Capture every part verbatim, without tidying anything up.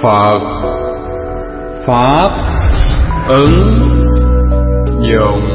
Phật Pháp ứng dụng.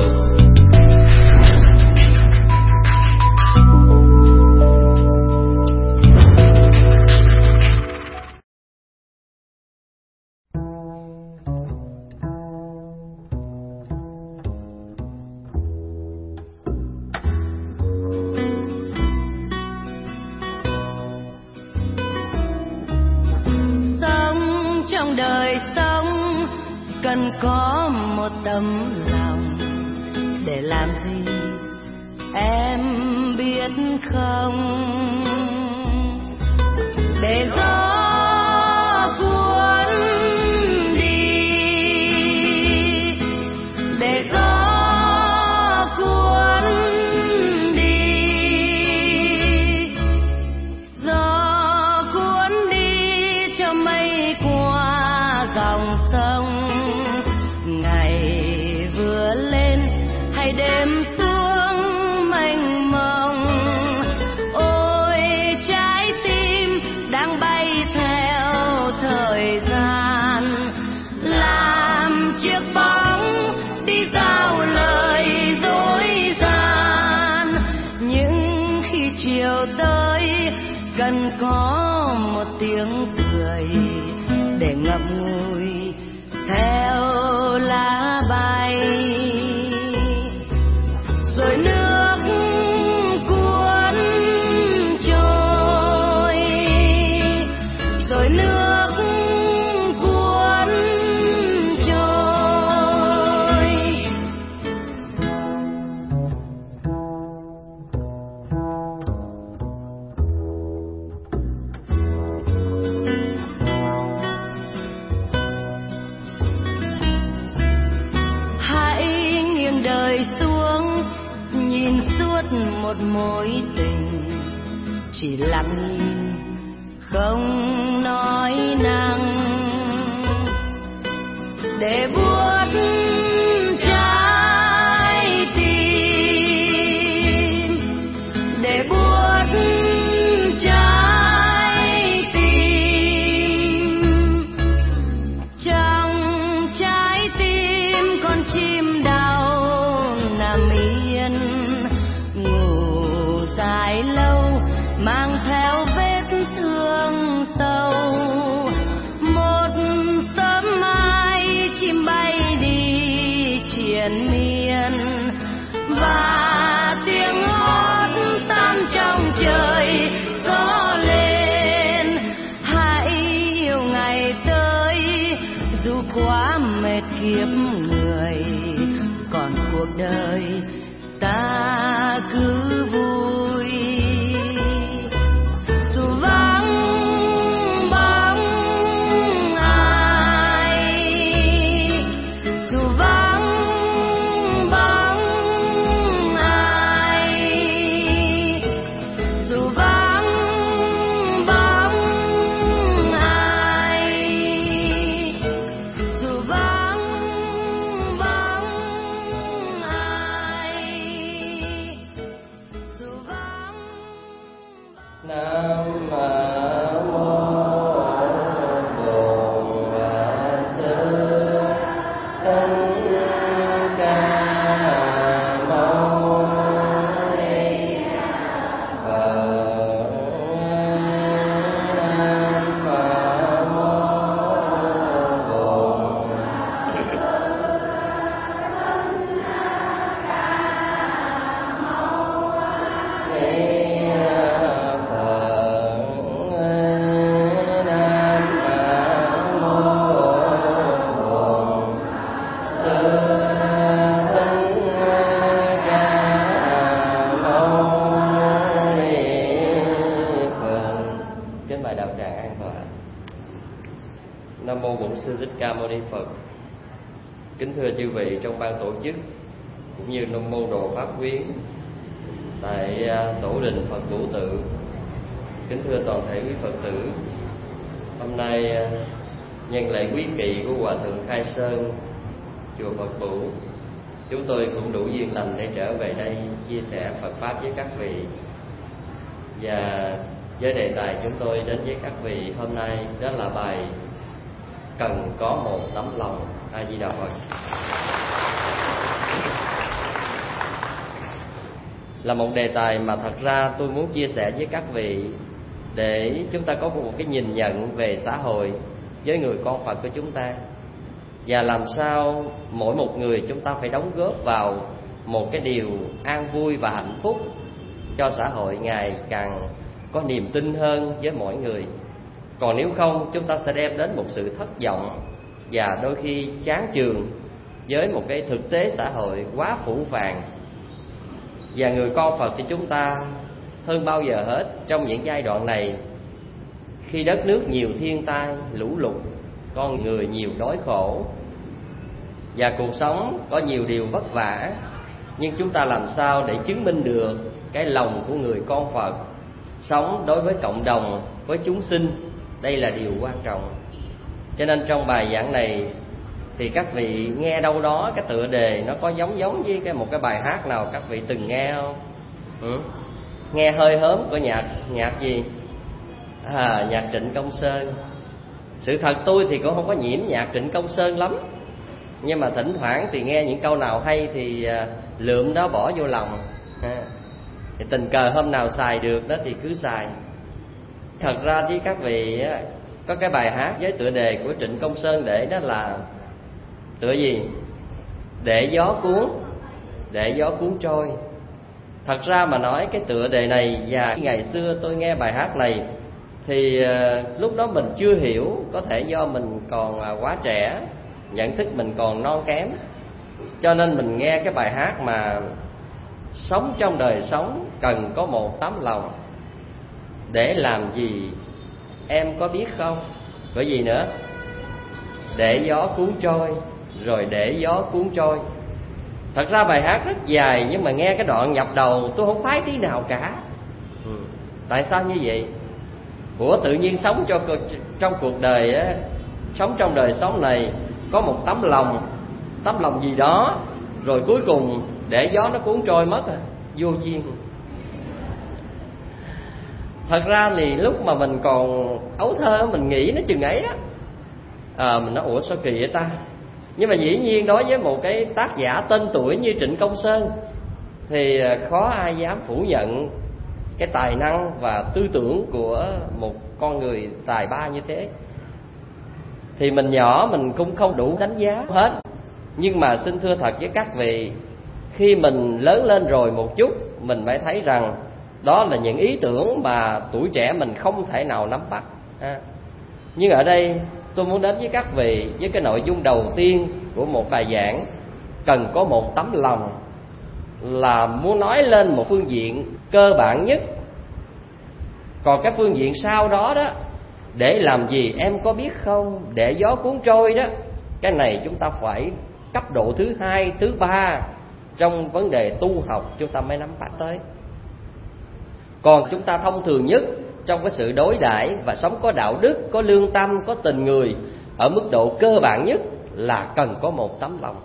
Đời sống cần có một tấm lòng, để làm gì em biết không? Để gió cuốn đi, để gió cuốn đi, gió cuốn đi cho mây qua dòng sông. Ngày vừa lên hay đêm xuống mênh mông, ôi trái tim đang bay theo thời gian, làm chiếc bóng đi giao lời dối gian. Nhưng khi chiều tới cần có một tiếng cười để ngậm ngùi theo lá bay. Rồi nước cuốn trôi, rồi nước cuốn trôi. Hãy nghiêng đời xuống, nhìn suốt một mối tình, chỉ lặng nhìn không nói năng, để buốt trái tim, để buốt trái tim. Trong trái tim con chim đau nằm yên, ngủ dài lâu mang theo vết thương sâu. Một sớm mai chim bay đi triền miên, và tiếng hót tan trong trời gió lên. Hãy yêu ngày tới dù quá mệt kiếp người, còn cuộc đời ta cứ vui. Dù vắng bóng ai, dù vắng bóng ai, dù vắng bóng ai, dù vắng bóng ai, dù vắng. Nam mô Bổn Sư Thích Ca Mâu Ni Phật. Nam mô Bổn Kính mời đạo tràng an tọa. Nam mô Bổn Sư Thích Ca Mâu Ni Phật. Kính thưa chư vị trong ban tổ chức cũng như trong môn đồ pháp quyến tại tổ đình Phật Vũ Tự. Kính thưa toàn thể quý Phật tử, hôm nay nhân lễ quý kỵ của Hòa Thượng Khai Sơn, chùa Phật Vũ, chúng tôi cũng đủ duyên lành để trở về đây chia sẻ Phật Pháp với các vị. Và với đề tài chúng tôi đến với các vị hôm nay đó là bài cần có một tấm lòng. A Di Đà Phật. Là một đề tài mà thật ra tôi muốn chia sẻ với các vị, để chúng ta có một cái nhìn nhận về xã hội với người con Phật của chúng ta, và làm sao mỗi một người chúng ta phải đóng góp vào một cái điều an vui và hạnh phúc cho xã hội ngày càng có niềm tin hơn với mỗi người. Còn nếu không, chúng ta sẽ đem đến một sự thất vọng và đôi khi chán chường với một cái thực tế xã hội quá phủ phàng. Và người con Phật thì chúng ta hơn bao giờ hết trong những giai đoạn này, khi đất nước nhiều thiên tai, lũ lụt, con người nhiều đói khổ, và cuộc sống có nhiều điều vất vả, nhưng chúng ta làm sao để chứng minh được cái lòng của người con Phật sống đối với cộng đồng, với chúng sinh. Đây là điều quan trọng. Cho nên trong bài giảng này thì các vị nghe đâu đó cái tựa đề nó có giống giống với cái một cái bài hát nào các vị từng nghe không? Ừ? Nghe hơi hớm của nhạc nhạc gì? À, nhạc Trịnh Công Sơn. Sự thật tôi thì cũng không có nhiễm nhạc Trịnh Công Sơn lắm, nhưng mà thỉnh thoảng thì nghe những câu nào hay thì lượm đó bỏ vô lòng. À, thì tình cờ hôm nào xài được đó thì cứ xài. Thật ra với các vị có cái bài hát với tựa đề của Trịnh Công Sơn để đó là tựa gì? Để gió cuốn, để gió cuốn trôi. Thật ra mà nói cái tựa đề này, và ngày xưa tôi nghe bài hát này thì uh, lúc đó mình chưa hiểu, có thể do mình còn uh, quá trẻ, nhận thức mình còn non kém, cho nên mình nghe cái bài hát mà sống trong đời sống cần có một tấm lòng. Để làm gì em có biết không? Bởi vì nữa, để gió cuốn trôi, rồi để gió cuốn trôi. Thật ra bài hát rất dài, nhưng mà nghe cái đoạn nhập đầu tôi không phái tí nào cả. ừ. Tại sao như vậy? Của tự nhiên sống cho trong cuộc đời á, sống trong đời sống này có một tấm lòng, tấm lòng gì đó, rồi cuối cùng để gió nó cuốn trôi mất à, vô duyên. Thật ra thì lúc mà mình còn ấu thơ mình nghĩ nó chừng ấy đó, à, mình nói ủa sao kỳ vậy ta. Nhưng mà dĩ nhiên đối với một cái tác giả tên tuổi như Trịnh Công Sơn thì khó ai dám phủ nhận cái tài năng và tư tưởng của một con người tài ba như thế. Thì mình nhỏ mình cũng không đủ đánh giá hết. Nhưng mà xin thưa thật với các vị, khi mình lớn lên rồi một chút, mình mới thấy rằng đó là những ý tưởng mà tuổi trẻ mình không thể nào nắm bắt. à. Nhưng ở đây tôi muốn đến với các vị với cái nội dung đầu tiên của một bài giảng cần có một tấm lòng, là muốn nói lên một phương diện cơ bản nhất. Còn cái phương diện sau đó đó, để làm gì em có biết không, để gió cuốn trôi đó, cái này chúng ta phải cấp độ thứ hai, thứ ba trong vấn đề tu học chúng ta mới nắm bắt tới. Còn chúng ta thông thường nhất trong cái sự đối đãi và sống có đạo đức, có lương tâm, có tình người, ở mức độ cơ bản nhất là cần có một tấm lòng.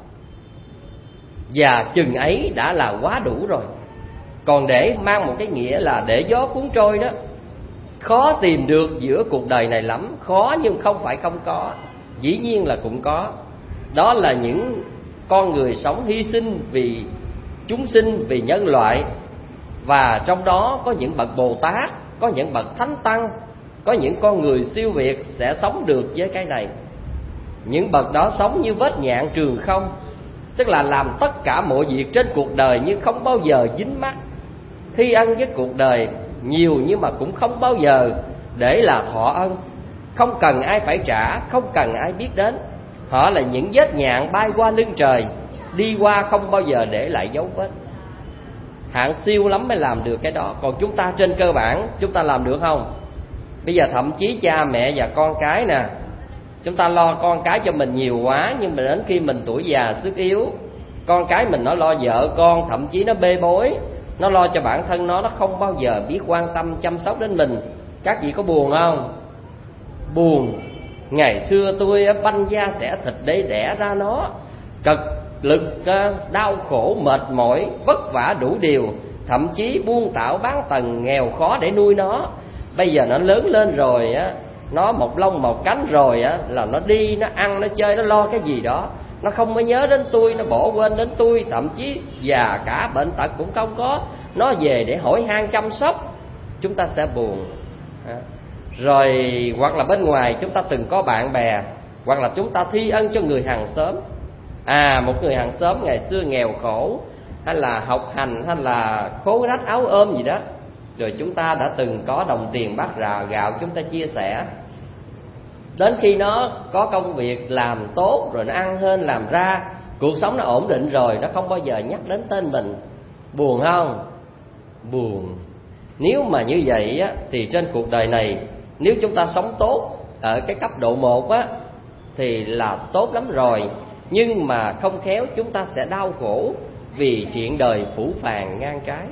Và chừng ấy đã là quá đủ rồi. Còn để mang một cái nghĩa là để gió cuốn trôi đó, khó tìm được giữa cuộc đời này lắm. Khó nhưng không phải không có, dĩ nhiên là cũng có. Đó là những con người sống hy sinh vì chúng sinh, vì nhân loại. Và trong đó có những bậc Bồ Tát, có những bậc Thánh Tăng, có những con người siêu việt sẽ sống được với cái này. Những bậc đó sống như vết nhạn trường không, tức là làm tất cả mọi việc trên cuộc đời nhưng không bao giờ dính mắc, thi ân với cuộc đời nhiều nhưng mà cũng không bao giờ để là thọ ân, không cần ai phải trả, không cần ai biết đến. Họ là những vết nhạn bay qua lưng trời, đi qua không bao giờ để lại dấu vết. Hạng siêu lắm mới làm được cái đó. Còn chúng ta trên cơ bản chúng ta làm được không? Bây giờ thậm chí cha mẹ và con cái nè, chúng ta lo con cái cho mình nhiều quá, nhưng mà đến khi mình tuổi già sức yếu, con cái mình nó lo vợ con, thậm chí nó bê bối, nó lo cho bản thân nó, nó không bao giờ biết quan tâm chăm sóc đến mình. Các vị có buồn không? Buồn. Ngày xưa tôi banh da xẻ thịt để đẻ ra nó, cực lực, đau khổ, mệt mỏi, vất vả đủ điều, thậm chí buôn tảo bán tần, nghèo khó để nuôi nó. Bây giờ nó lớn lên rồi á, nó một lông một cánh rồi á là nó đi, nó ăn, nó chơi, nó lo cái gì đó, nó không có nhớ đến tôi, nó bỏ quên đến tôi, thậm chí già cả bệnh tật cũng không có, nó về để hỏi han chăm sóc, chúng ta sẽ buồn. Rồi hoặc là bên ngoài chúng ta từng có bạn bè, hoặc là chúng ta thi ân cho người hàng xóm. À, một người hàng xóm ngày xưa nghèo khổ, hay là học hành, hay là khố rách áo ôm gì đó, rồi chúng ta đã từng có đồng tiền bát rà gạo chúng ta chia sẻ. Đến khi nó có công việc làm tốt rồi, nó ăn hên làm ra, cuộc sống nó ổn định rồi, nó không bao giờ nhắc đến tên mình. Buồn không? Buồn. Nếu mà như vậy á, thì trên cuộc đời này, nếu chúng ta sống tốt ở cái cấp độ một á, thì là tốt lắm rồi. Nhưng mà không khéo chúng ta sẽ đau khổ vì chuyện đời phũ phàng ngang trái.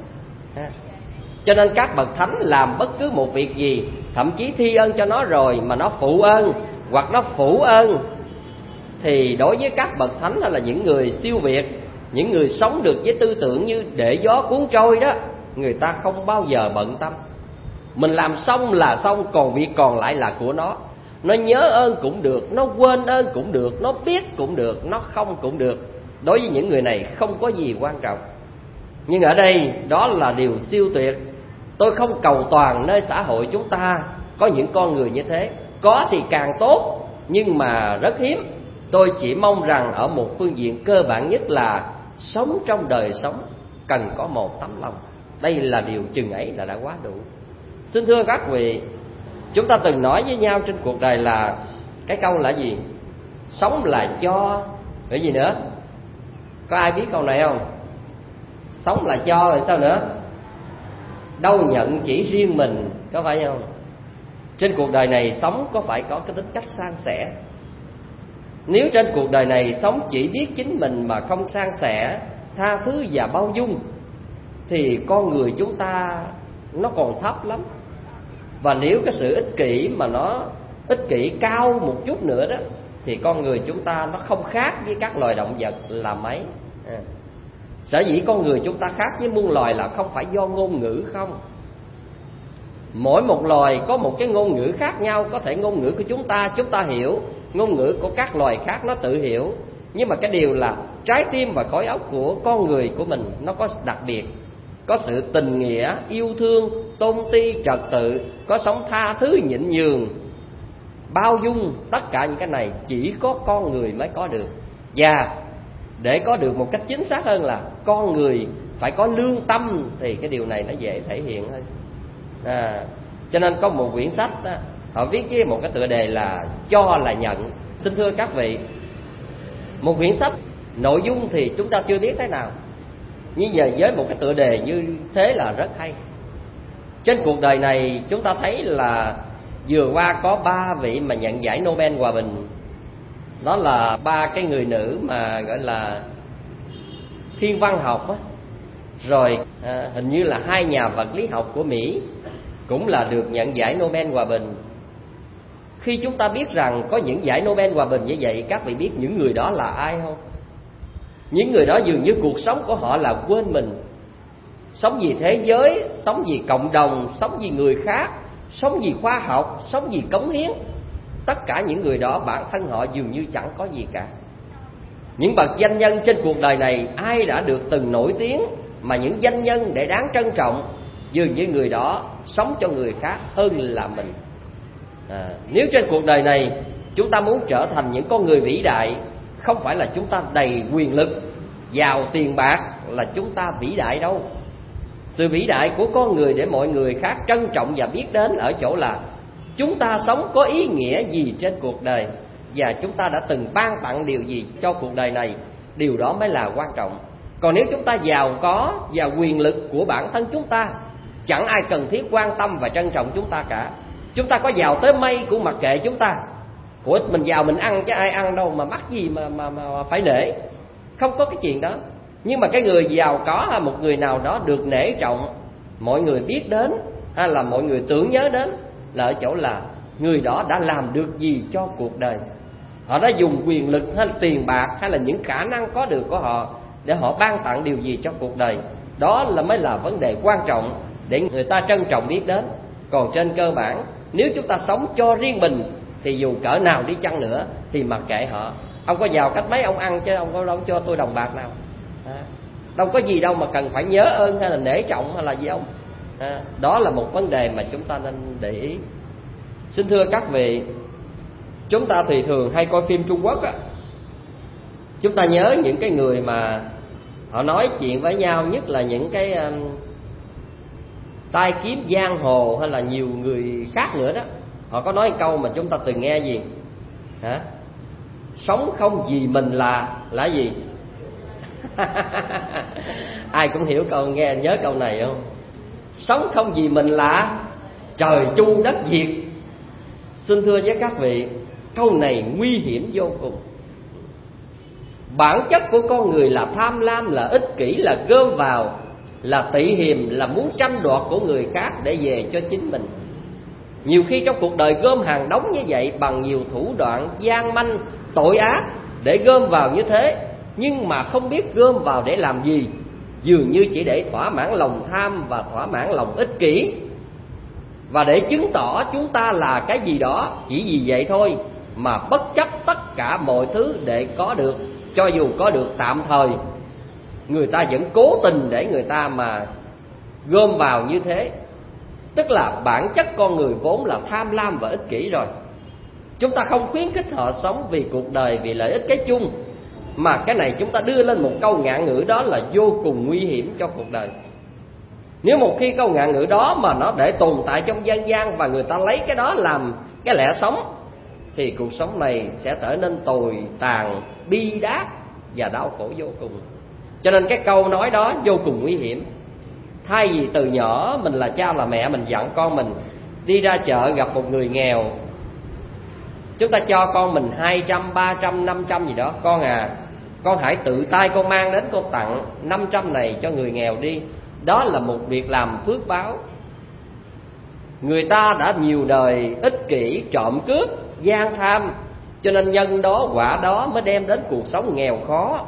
Cho nên các bậc thánh làm bất cứ một việc gì, thậm chí thi ân cho nó rồi mà nó phụ ơn hoặc nó phủ ơn, thì đối với các bậc thánh hay là những người siêu việt, những người sống được với tư tưởng như để gió cuốn trôi đó, người ta không bao giờ bận tâm. Mình làm xong là xong, còn việc còn lại là của nó. Nó nhớ ơn cũng được, nó quên ơn cũng được, nó biết cũng được, nó không cũng được. Đối với những người này không có gì quan trọng. Nhưng ở đây đó là điều siêu tuyệt. Tôi không cầu toàn nơi xã hội chúng ta có những con người như thế. Có thì càng tốt, nhưng mà rất hiếm. Tôi chỉ mong rằng ở một phương diện cơ bản nhất là sống trong đời sống cần có một tấm lòng. Đây là điều chừng ấy là đã quá đủ. Xin thưa các vị, chúng ta từng nói với nhau trên cuộc đời là cái câu là gì? Sống là cho, cái gì nữa? Có ai biết câu này không? Sống là cho rồi sao nữa? Đâu nhận chỉ riêng mình, có phải không? Trên cuộc đời này sống có phải có cái tính cách san sẻ. Nếu trên cuộc đời này sống chỉ biết chính mình mà không san sẻ, tha thứ và bao dung, thì con người chúng ta nó còn thấp lắm. Và nếu cái sự ích kỷ mà nó ích kỷ cao một chút nữa đó, thì con người chúng ta nó không khác với các loài động vật là mấy. à. Sở dĩ con người chúng ta khác với muôn loài là không phải do ngôn ngữ không. Mỗi một loài có một cái ngôn ngữ khác nhau. Có thể ngôn ngữ của chúng ta chúng ta hiểu, ngôn ngữ của các loài khác nó tự hiểu. Nhưng mà cái điều là trái tim và khối óc của con người của mình nó có đặc biệt. Có sự tình nghĩa, yêu thương, tôn ti, trật tự, có sống tha thứ, nhịn nhường, bao dung. Tất cả những cái này chỉ có con người mới có được. Và để có được một cách chính xác hơn là con người phải có lương tâm, thì cái điều này nó dễ thể hiện hơn. à, Cho nên có một quyển sách đó, họ viết với một cái tựa đề là cho là nhận. Xin thưa các vị, một quyển sách nội dung thì chúng ta chưa biết thế nào, nhưng giờ với một cái tựa đề như thế là rất hay. Trên cuộc đời này chúng ta thấy là vừa qua có ba vị mà nhận giải Nobel Hòa Bình. Đó là ba cái người nữ mà gọi là thiên văn học á. Rồi à, hình như là hai nhà vật lý học của Mỹ cũng là được nhận giải Nobel Hòa Bình. Khi chúng ta biết rằng có những giải Nobel Hòa Bình như vậy, các vị biết những người đó là ai không? Những người đó dường như cuộc sống của họ là quên mình, sống vì thế giới, sống vì cộng đồng, sống vì người khác, sống vì khoa học, sống vì cống hiến. Tất cả những người đó bản thân họ dường như chẳng có gì cả. Những bậc danh nhân trên cuộc đời này, ai đã được từng nổi tiếng mà những danh nhân để đáng trân trọng, dường như người đó sống cho người khác hơn là mình. à, Nếu trên cuộc đời này chúng ta muốn trở thành những con người vĩ đại, không phải là chúng ta đầy quyền lực, giàu tiền bạc là chúng ta vĩ đại đâu. Sự vĩ đại của con người để mọi người khác trân trọng và biết đến ở chỗ là chúng ta sống có ý nghĩa gì trên cuộc đời, và chúng ta đã từng ban tặng điều gì cho cuộc đời này. Điều đó mới là quan trọng. Còn nếu chúng ta giàu có và quyền lực của bản thân chúng ta, chẳng ai cần thiết quan tâm và trân trọng chúng ta cả. Chúng ta có giàu tới mây cũng mặc kệ chúng ta. Của mình giàu mình ăn chứ ai ăn đâu mà mắc gì mà, mà, mà phải nể. Không có cái chuyện đó. Nhưng mà cái người giàu có hay một người nào đó được nể trọng, mọi người biết đến, hay là mọi người tưởng nhớ đến, là ở chỗ là người đó đã làm được gì cho cuộc đời. Họ đã dùng quyền lực hay là tiền bạc hay là những khả năng có được của họ để họ ban tặng điều gì cho cuộc đời. Đó là mới là vấn đề quan trọng để người ta trân trọng biết đến. Còn trên cơ bản Nếu chúng ta sống cho riêng mình thì dù cỡ nào đi chăng nữa thì mặc kệ họ. Ông có giàu cách mấy ông ăn chứ ông có đâu cho tôi đồng bạc nào. À, đâu có gì đâu mà cần phải nhớ ơn hay là nể trọng hay là gì ông. À, đó là một vấn đề mà chúng ta nên để ý. Xin thưa các vị, chúng ta thì thường hay coi phim Trung Quốc á. Chúng ta nhớ những cái người mà họ nói chuyện với nhau, nhất là những cái um, tai kiếm giang hồ hay là nhiều người khác nữa đó. Họ có nói câu mà chúng ta từng nghe gì? Hả? Sống không vì mình là là gì? Ai cũng hiểu câu, nghe nhớ câu này không? Sống không vì mình là trời chu đất diệt. Xin thưa với các vị, câu này nguy hiểm vô cùng. Bản chất của con người là tham lam, là ích kỷ, là gom vào, là tị hiềm, là muốn tranh đoạt của người khác để về cho chính mình. Nhiều khi trong cuộc đời gom hàng đống như vậy bằng nhiều thủ đoạn gian manh, tội ác để gom vào như thế, nhưng mà không biết gom vào để làm gì. Dường như chỉ để thỏa mãn lòng tham và thỏa mãn lòng ích kỷ, và để chứng tỏ chúng ta là cái gì đó. Chỉ vì vậy thôi mà bất chấp tất cả mọi thứ để có được, cho dù có được tạm thời, người ta vẫn cố tình để người ta mà gom vào như thế. Tức là bản chất con người vốn là tham lam và ích kỷ rồi. Chúng ta không khuyến khích họ sống vì cuộc đời, vì lợi ích cái chung, mà cái này chúng ta đưa lên một câu ngạn ngữ, đó là vô cùng nguy hiểm cho cuộc đời. Nếu một khi câu ngạn ngữ đó mà nó để tồn tại trong dân gian và người ta lấy cái đó làm cái lẽ sống, thì cuộc sống này sẽ trở nên tồi tàn, bi đát và đau khổ vô cùng. Cho nên cái câu nói đó vô cùng nguy hiểm. Thay vì từ nhỏ mình là cha là mẹ, mình dặn con mình đi ra chợ gặp một người nghèo, chúng ta cho con mình hai trăm, ba trăm, năm trăm gì đó. Con à, con hãy tự tay con mang đến, con tặng năm trăm này cho người nghèo đi. Đó là một việc làm phước báo. Người ta đã nhiều đời ích kỷ, trộm cướp, gian tham, cho nên nhân đó quả đó mới đem đến cuộc sống nghèo khó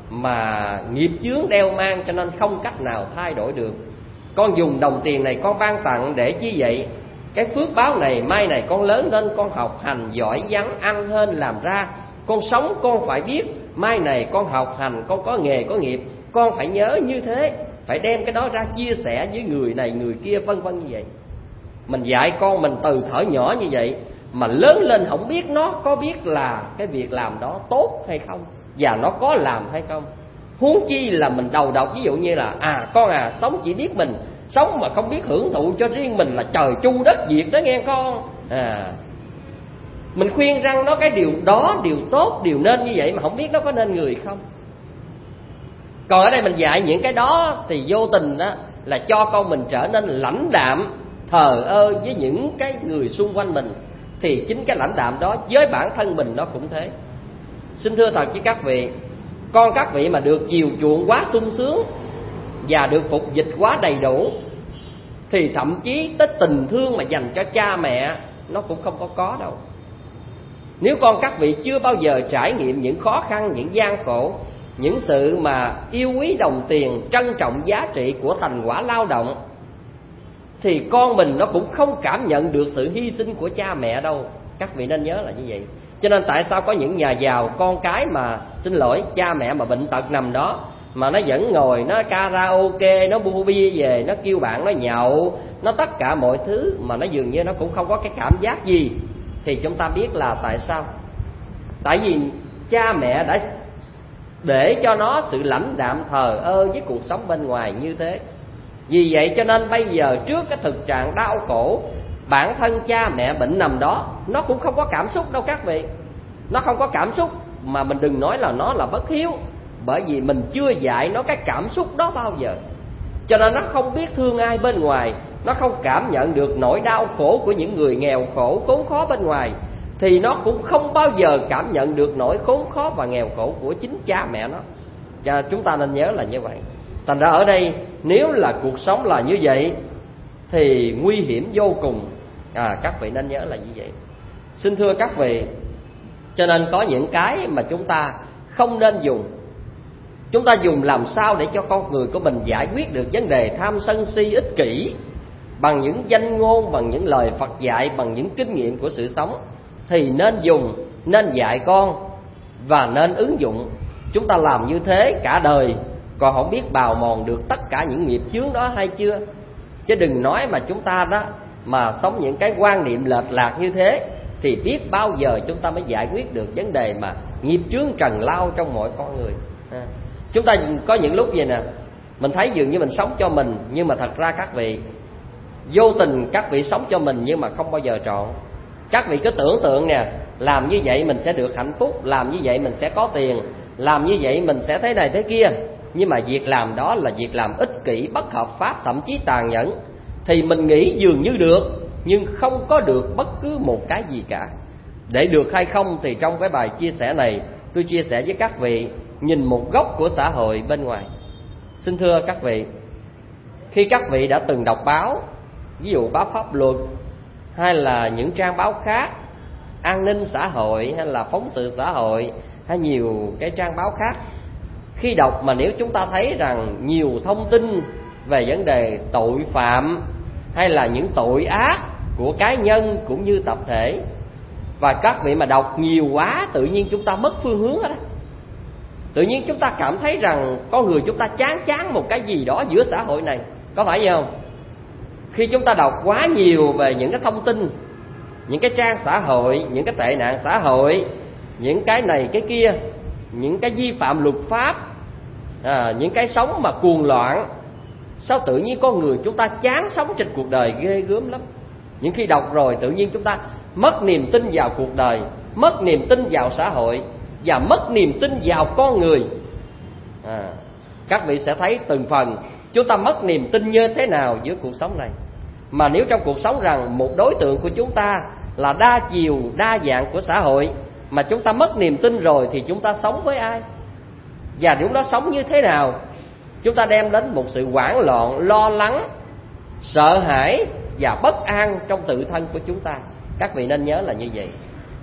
mà nghiệp chướng đeo mang, cho nên không cách nào thay đổi được. Con dùng đồng tiền này con ban tặng để chi vậy? Cái phước báo này mai này con lớn lên, con học hành giỏi giắng, ăn hên làm ra, con sống con phải biết mai này con học hành, con có nghề có nghiệp, con phải nhớ như thế, phải đem cái đó ra chia sẻ với người này người kia, vân vân như vậy. Mình dạy con mình từ thuở nhỏ như vậy mà lớn lên không biết nó có biết là cái việc làm đó tốt hay không, và nó có làm hay không. Huống chi là mình đầu độc, ví dụ như là à con à, sống chỉ biết mình, sống mà không biết hưởng thụ cho riêng mình là trời chu đất diệt đó nghe con. À, mình khuyên rằng nó cái điều đó, điều tốt, điều nên như vậy mà không biết nó có nên người không. Còn ở đây mình dạy những cái đó thì vô tình đó là cho con mình trở nên lãnh đạm, thờ ơ với những cái người xung quanh mình. Thì chính cái lãnh đạm đó với bản thân mình nó cũng thế. Xin thưa thật với các vị, con các vị mà được chiều chuộng quá sung sướng và được phục dịch quá đầy đủ thì thậm chí tới tình thương mà dành cho cha mẹ nó cũng không có có đâu. Nếu con các vị chưa bao giờ trải nghiệm những khó khăn, những gian khổ, những sự mà yêu quý đồng tiền, trân trọng giá trị của thành quả lao động, thì con mình nó cũng không cảm nhận được sự hy sinh của cha mẹ đâu. Các vị nên nhớ là như vậy. Cho nên tại sao có những nhà giàu con cái mà xin lỗi cha mẹ mà bệnh tật nằm đó mà nó vẫn ngồi nó karaoke, nó bu bia về, nó kêu bạn nó nhậu, nó tất cả mọi thứ mà nó dường như nó cũng không có cái cảm giác gì, thì chúng ta biết là tại sao. Tại vì cha mẹ đã để cho nó sự lãnh đạm thờ ơ với cuộc sống bên ngoài như thế. Vì vậy cho nên bây giờ trước cái thực trạng đau khổ, bản thân cha mẹ bệnh nằm đó, nó cũng không có cảm xúc đâu các vị. Nó không có cảm xúc, mà mình đừng nói là nó là bất hiếu, bởi vì mình chưa dạy nó cái cảm xúc đó bao giờ. Cho nên nó không biết thương ai bên ngoài, nó không cảm nhận được nỗi đau khổ của những người nghèo khổ, khốn khó bên ngoài, thì nó cũng không bao giờ cảm nhận được nỗi khốn khó và nghèo khổ của chính cha mẹ nó. Cho chúng ta nên nhớ là như vậy. Thành ra ở đây nếu là cuộc sống là như vậy thì nguy hiểm vô cùng. À, các vị nên nhớ là như vậy. Xin thưa các vị, cho nên có những cái mà chúng ta không nên dùng. Chúng ta dùng làm sao để cho con người của mình giải quyết được vấn đề tham sân si ích kỷ bằng những danh ngôn, bằng những lời Phật dạy, bằng những kinh nghiệm của sự sống, thì nên dùng, nên dạy con và nên ứng dụng. Chúng ta làm như thế cả đời còn không biết bào mòn được tất cả những nghiệp chướng đó hay chưa. Chứ đừng nói mà chúng ta đó mà sống những cái quan niệm lệch lạc như thế, thì biết bao giờ chúng ta mới giải quyết được vấn đề mà nghiệp chướng trần lao trong mọi con người. à. Chúng ta có những lúc vậy nè, mình thấy dường như mình sống cho mình, nhưng mà thật ra các vị vô tình các vị sống cho mình nhưng mà không bao giờ trọn. Các vị cứ tưởng tượng nè, làm như vậy mình sẽ được hạnh phúc, làm như vậy mình sẽ có tiền, làm như vậy mình sẽ thế này thế kia. Nhưng mà việc làm đó là việc làm ích kỷ, bất hợp pháp, thậm chí tàn nhẫn. Thì mình nghĩ dường như được, nhưng không có được bất cứ một cái gì cả. Để được hay không thì trong cái bài chia sẻ này tôi chia sẻ với các vị nhìn một góc của xã hội bên ngoài. Xin thưa các vị, khi các vị đã từng đọc báo, ví dụ báo pháp luật hay là những trang báo khác, an ninh xã hội hay là phóng sự xã hội hay nhiều cái trang báo khác, khi đọc mà nếu chúng ta thấy rằng nhiều thông tin về vấn đề tội phạm hay là những tội ác của cá nhân cũng như tập thể, và các vị mà đọc nhiều quá, tự nhiên chúng ta mất phương hướng đó. Tự nhiên chúng ta cảm thấy rằng con người chúng ta chán chán một cái gì đó giữa xã hội này, có phải vậy không? Khi chúng ta đọc quá nhiều về những cái thông tin, những cái trang xã hội, những cái tệ nạn xã hội, những cái này cái kia, những cái vi phạm luật pháp, à, những cái sống mà cuồng loạn, sao tự nhiên con người chúng ta chán sống trên cuộc đời ghê gớm lắm. Những khi đọc rồi tự nhiên chúng ta mất niềm tin vào cuộc đời, mất niềm tin vào xã hội và mất niềm tin vào con người. à, Các vị sẽ thấy từng phần chúng ta mất niềm tin như thế nào giữa cuộc sống này. Mà nếu trong cuộc sống rằng một đối tượng của chúng ta là đa chiều, đa dạng của xã hội, mà chúng ta mất niềm tin rồi thì chúng ta sống với ai? Và chúng ta sống như thế nào? Chúng ta đem đến một sự hoảng loạn, lo lắng, sợ hãi và bất an trong tự thân của chúng ta. Các vị nên nhớ là như vậy.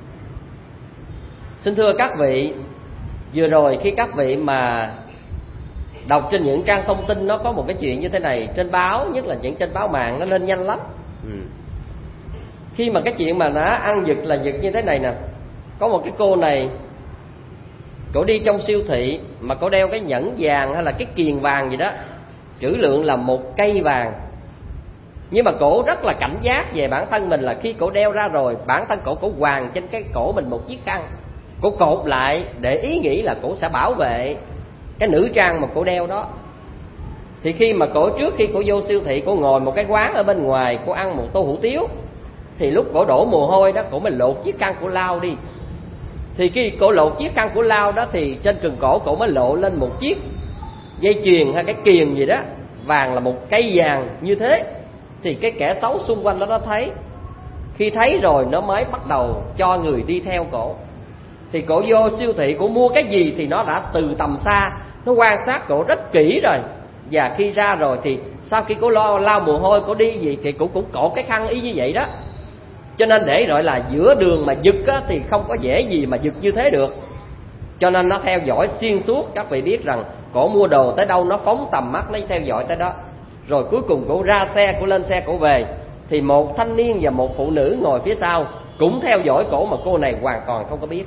Xin thưa các vị, vừa rồi khi các vị mà đọc trên những trang thông tin, nó có một cái chuyện như thế này trên báo, nhất là những trên báo mạng, nó lên nhanh lắm. ừ. Khi mà cái chuyện mà nó ăn giật là giật như thế này nè, có một cái cô này, cổ đi trong siêu thị mà cổ đeo cái nhẫn vàng hay là cái kiềng vàng gì đó, trữ lượng là một cây vàng. Nhưng mà cổ rất là cảnh giác về bản thân mình, là khi cổ đeo ra rồi, bản thân cổ cổ quàng trên cái cổ mình một chiếc khăn, cổ cột lại để ý nghĩ là cổ sẽ bảo vệ cái nữ trang mà cổ đeo đó. Thì khi mà cổ trước khi cổ vô siêu thị, cổ ngồi một cái quán ở bên ngoài, cổ ăn một tô hủ tiếu, thì lúc cổ đổ mồ hôi đó, cổ mới lột chiếc khăn cổ lau đi. Thì khi cổ lột chiếc khăn cổ lau đó, thì trên cần cổ cổ mới lộ lên một chiếc dây chuyền hay cái kiềng gì đó, vàng là một cây vàng như thế. Thì cái kẻ xấu xung quanh đó nó thấy, khi thấy rồi nó mới bắt đầu cho người đi theo cổ. Thì cổ vô siêu thị, cổ mua cái gì thì nó đã từ tầm xa nó quan sát cổ rất kỹ rồi. Và khi ra rồi thì sau khi cổ lo lau mồ hôi, cổ đi gì thì cổ cũng cột cái khăn y như vậy đó. Cho nên để gọi là giữa đường mà giật á, thì không có dễ gì mà giật như thế được. Cho nên nó theo dõi xuyên suốt. Các vị biết rằng cổ mua đồ tới đâu nó phóng tầm mắt, nó theo dõi tới đó. Rồi cuối cùng cổ ra xe, cổ lên xe cổ về, thì một thanh niên và một phụ nữ ngồi phía sau cũng theo dõi cổ, mà cô này hoàn toàn không có biết.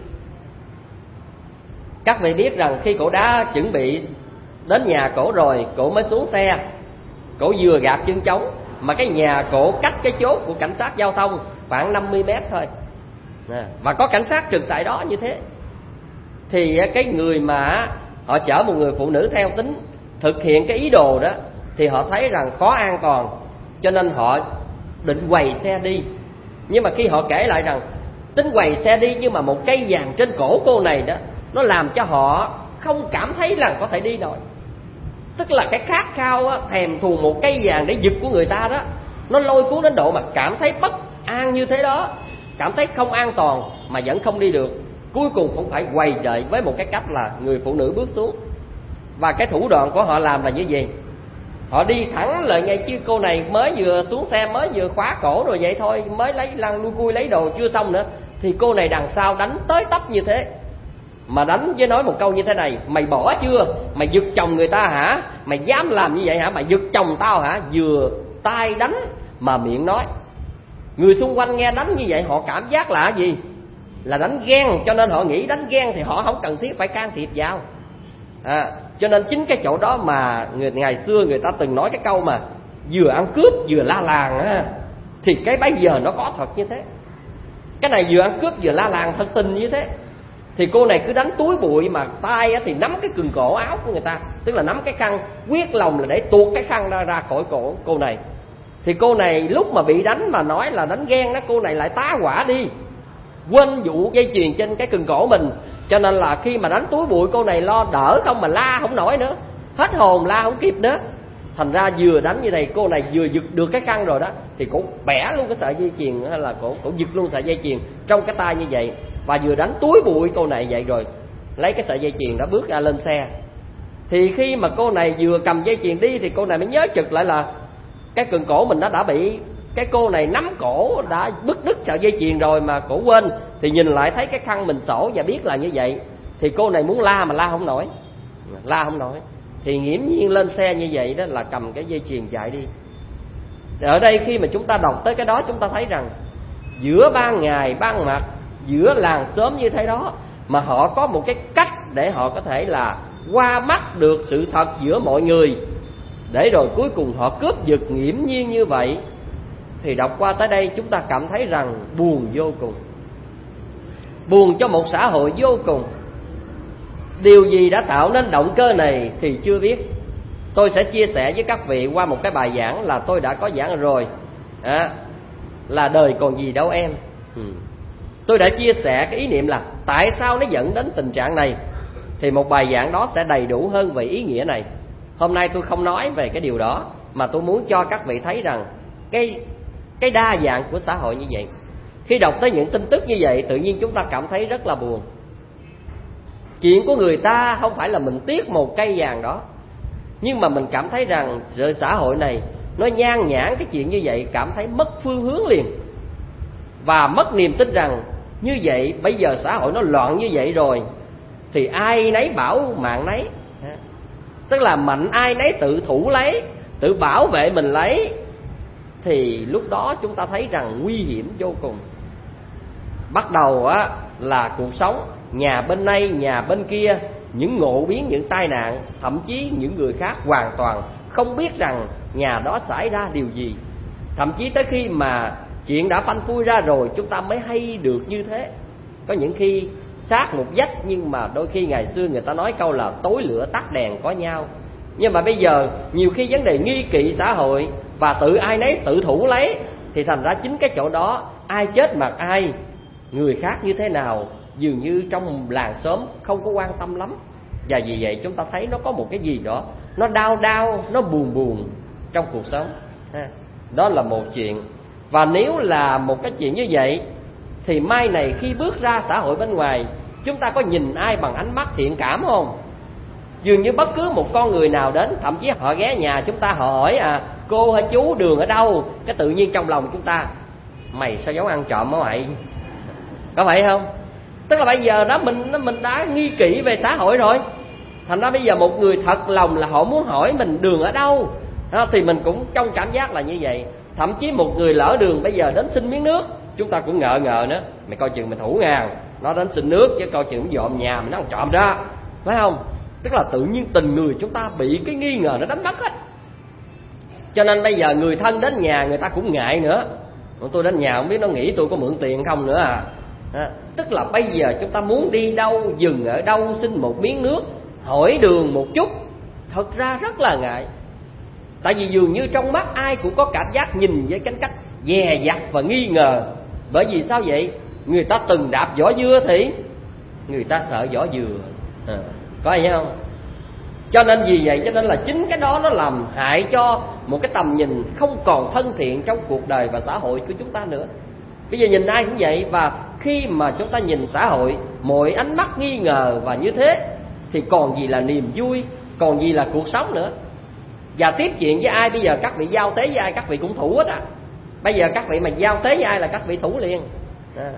Các vị biết rằng khi cổ đã chuẩn bị đến nhà cổ rồi, cổ mới xuống xe, cổ vừa gạt chân trống, mà cái nhà cổ cách cái chốt của cảnh sát giao thông khoảng năm mươi mét thôi, và có cảnh sát trực tại đó như thế. Thì cái người mà họ chở một người phụ nữ theo tính thực hiện cái ý đồ đó, thì họ thấy rằng khó an toàn, cho nên họ định quầy xe đi. Nhưng mà khi họ kể lại rằng tính quầy xe đi, nhưng mà một cây vàng trên cổ cô này đó, nó làm cho họ không cảm thấy là có thể đi nổi. Tức là cái khát khao á, thèm thuồng một cây vàng để giật của người ta đó, nó lôi cuốn đến độ mà cảm thấy bất an như thế đó, cảm thấy không an toàn mà vẫn không đi được. Cuối cùng cũng phải quầy đợi với một cái cách là người phụ nữ bước xuống. Và cái thủ đoạn của họ làm là như gì? Họ đi thẳng lại ngay, chứ cô này mới vừa xuống xe, mới vừa khóa cổ rồi vậy thôi, mới lấy lăn lui cui lấy đồ chưa xong nữa, thì cô này đằng sau đánh tới tấp như thế. Mà đánh với nói một câu như thế này: mày bỏ chưa? Mày giật chồng người ta hả? Mày dám làm như vậy hả? Mày giật chồng tao hả? Vừa tay đánh mà miệng nói. Người xung quanh nghe đánh như vậy họ cảm giác là gì? Là đánh ghen, cho nên họ nghĩ đánh ghen thì họ không cần thiết phải can thiệp vào. À, cho nên chính cái chỗ đó mà người ngày xưa người ta từng nói cái câu mà vừa ăn cướp vừa la làng á, thì cái bây giờ nó có thật như thế. Cái này vừa ăn cướp vừa la làng thật tình như thế. Thì cô này cứ đánh túi bụi mà tay thì nắm cái quần cổ áo của người ta, tức là nắm cái khăn, quyết lòng là để tuột cái khăn ra, ra khỏi cổ cô này. Thì cô này lúc mà bị đánh mà nói là đánh ghen đó, cô này lại tá hỏa đi, quên vụ dây chuyền trên cái quần cổ mình. Cho nên là khi mà đánh túi bụi, cô này lo đỡ không mà la không nổi nữa, hết hồn la không kịp nữa. Thành ra vừa đánh như này, cô này vừa giật được cái khăn rồi đó, thì cổ bẻ luôn cái sợi dây chuyền, hay là cổ cổ giật luôn sợi dây chuyền trong cái tay như vậy. Và vừa đánh túi bụi cô này vậy rồi lấy cái sợi dây chuyền đó bước ra lên xe. Thì khi mà cô này vừa cầm dây chuyền đi thì cô này mới nhớ chực lại là cái quần cổ mình nó đã bị cái cô này nắm cổ, đã bứt đứt sợi dây chuyền rồi mà cổ quên. Thì nhìn lại thấy cái khăn mình xổ và biết là như vậy, thì cô này muốn la mà la không nổi, la không nổi. Thì nghiễm nhiên lên xe như vậy đó là cầm cái dây chuyền chạy đi. Ở đây khi mà chúng ta đọc tới cái đó, chúng ta thấy rằng giữa ban ngày ban mặt, giữa làng xóm như thế đó, mà họ có một cái cách để họ có thể là qua mắt được sự thật giữa mọi người, để rồi cuối cùng họ cướp giật nghiễm nhiên như vậy. Thì đọc qua tới đây chúng ta cảm thấy rằng buồn vô cùng, buồn cho một xã hội vô cùng. Điều gì đã tạo nên động cơ này thì chưa biết. Tôi sẽ chia sẻ với các vị qua một cái bài giảng là tôi đã có giảng rồi, à, là đời còn gì đâu em. ừ. Tôi đã chia sẻ cái ý niệm là tại sao nó dẫn đến tình trạng này. Thì một bài giảng đó sẽ đầy đủ hơn về ý nghĩa này. Hôm nay tôi không nói về cái điều đó, mà tôi muốn cho các vị thấy rằng cái, cái đa dạng của xã hội như vậy. Khi đọc tới những tin tức như vậy, tự nhiên chúng ta cảm thấy rất là buồn. Chuyện của người ta không phải là mình tiếc một cây vàng đó, nhưng mà mình cảm thấy rằng sự xã hội này nó nhan nhản cái chuyện như vậy, cảm thấy mất phương hướng liền. Và mất niềm tin rằng như vậy bây giờ xã hội nó loạn như vậy rồi thì ai nấy bảo mạng nấy, tức là mạnh ai nấy tự thủ lấy, tự bảo vệ mình lấy. Thì lúc đó chúng ta thấy rằng nguy hiểm vô cùng. Bắt đầu á là cuộc sống nhà bên đây nhà bên kia, những ngộ biến, những tai nạn, thậm chí những người khác hoàn toàn không biết rằng nhà đó xảy ra điều gì. Thậm chí tới khi mà chuyện đã phanh phui ra rồi chúng ta mới hay được như thế. Có những khi sát một vách, nhưng mà đôi khi ngày xưa người ta nói câu là tối lửa tắt đèn có nhau. Nhưng mà bây giờ nhiều khi vấn đề nghi kỵ xã hội và tự ai nấy tự thủ lấy, thì thành ra chính cái chỗ đó ai chết mặt ai, người khác như thế nào, dường như trong làng xóm không có quan tâm lắm. Và vì vậy chúng ta thấy nó có một cái gì đó nó đau đau, nó buồn buồn trong cuộc sống. Đó là một chuyện. Và nếu là một cái chuyện như vậy thì mai này khi bước ra xã hội bên ngoài, chúng ta có nhìn ai bằng ánh mắt thiện cảm không? Dường như bất cứ một con người nào đến, thậm chí họ ghé nhà chúng ta, họ hỏi à cô hay chú đường ở đâu, cái tự nhiên trong lòng chúng ta mày sao giống ăn trộm hả mày, có phải không? Tức là bây giờ đó mình mình đã nghi kỵ về xã hội rồi. Thành ra bây giờ một người thật lòng là họ muốn hỏi mình đường ở đâu đó, thì mình cũng trong cảm giác là như vậy. Thậm chí một người lỡ đường bây giờ đến xin miếng nước, chúng ta cũng ngờ ngờ nữa, mày coi chừng mày thủ ngàn, nó đến xin nước chứ coi chừng dọn nhà mình nó ăn trộm ra, phải không? Tức là tự nhiên tình người chúng ta bị cái nghi ngờ nó đánh mất hết. Cho nên bây giờ người thân đến nhà người ta cũng ngại nữa. Tôi đến nhà không biết nó nghĩ tôi có mượn tiền không nữa à. À, tức là bây giờ chúng ta muốn đi đâu, dừng ở đâu, xin một miếng nước, hỏi đường một chút, thật ra rất là ngại. Tại vì dường như trong mắt ai cũng có cảm giác nhìn với cái cách dè dặt và nghi ngờ. Bởi vì sao vậy? Người ta từng đạp vỏ dưa thì người ta sợ vỏ dừa, à, có phải không? Cho nên vì vậy cho nên là chính cái đó nó làm hại cho một cái tầm nhìn không còn thân thiện trong cuộc đời và xã hội của chúng ta nữa. Bây giờ nhìn ai cũng vậy. Và khi mà chúng ta nhìn xã hội mọi ánh mắt nghi ngờ và như thế thì còn gì là niềm vui, còn gì là cuộc sống nữa. Và tiếp chuyện với ai, bây giờ các vị giao tế với ai các vị cũng thủ hết á. Bây giờ các vị mà giao tế với ai là các vị thủ liền à.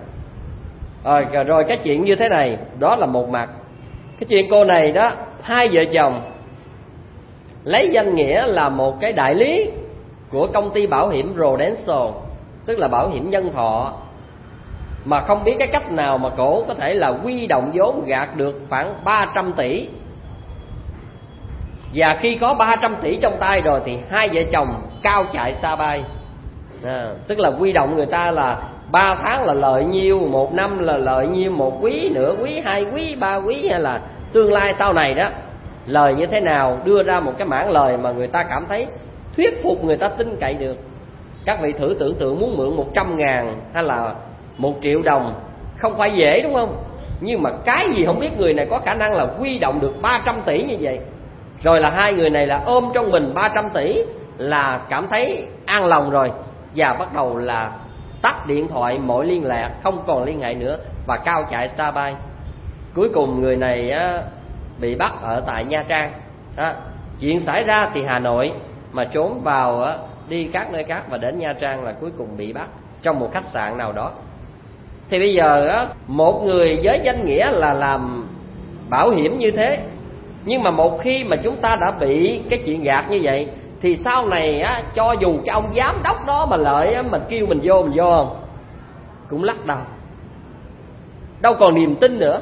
Rồi, rồi cái chuyện như thế này, đó là một mặt. Cái chuyện cô này đó, hai vợ chồng lấy danh nghĩa là một cái đại lý của công ty bảo hiểm Prudential, tức là bảo hiểm nhân thọ, mà không biết cái cách nào mà cổ có thể là huy động vốn gạt được khoảng ba trăm tỷ. Và khi có ba trăm tỷ trong tay rồi thì hai vợ chồng cao chạy xa bay. À, tức là huy động người ta là ba tháng là lợi nhiêu, một năm là lợi nhiêu, một quý, nửa quý, hai quý, ba quý, hay là tương lai sau này đó lời như thế nào, đưa ra một cái mảng lời mà người ta cảm thấy thuyết phục, người ta tin cậy được. Các vị thử tưởng tượng muốn mượn một trăm ngàn hay là một triệu đồng không phải dễ, đúng không? Nhưng mà cái gì không biết người này có khả năng là huy động được ba trăm tỷ như vậy. Rồi là hai người này là ôm trong mình ba trăm tỷ là cảm thấy an lòng rồi, và bắt đầu là tắt điện thoại mọi liên lạc, không còn liên hệ nữa, và cao chạy xa bay. Cuối cùng người này á, bị bắt ở tại Nha Trang đó. Chuyện xảy ra thì Hà Nội, mà trốn vào á, đi các nơi khác và đến Nha Trang là cuối cùng bị bắt trong một khách sạn nào đó. Thì bây giờ á, một người với danh nghĩa là làm bảo hiểm như thế, nhưng mà một khi mà chúng ta đã bị cái chuyện gạt như vậy thì sau này á, cho dù cái ông giám đốc đó mà lợi á, mình kêu mình vô, mình vô không? Cũng lắc đầu, đâu còn niềm tin nữa.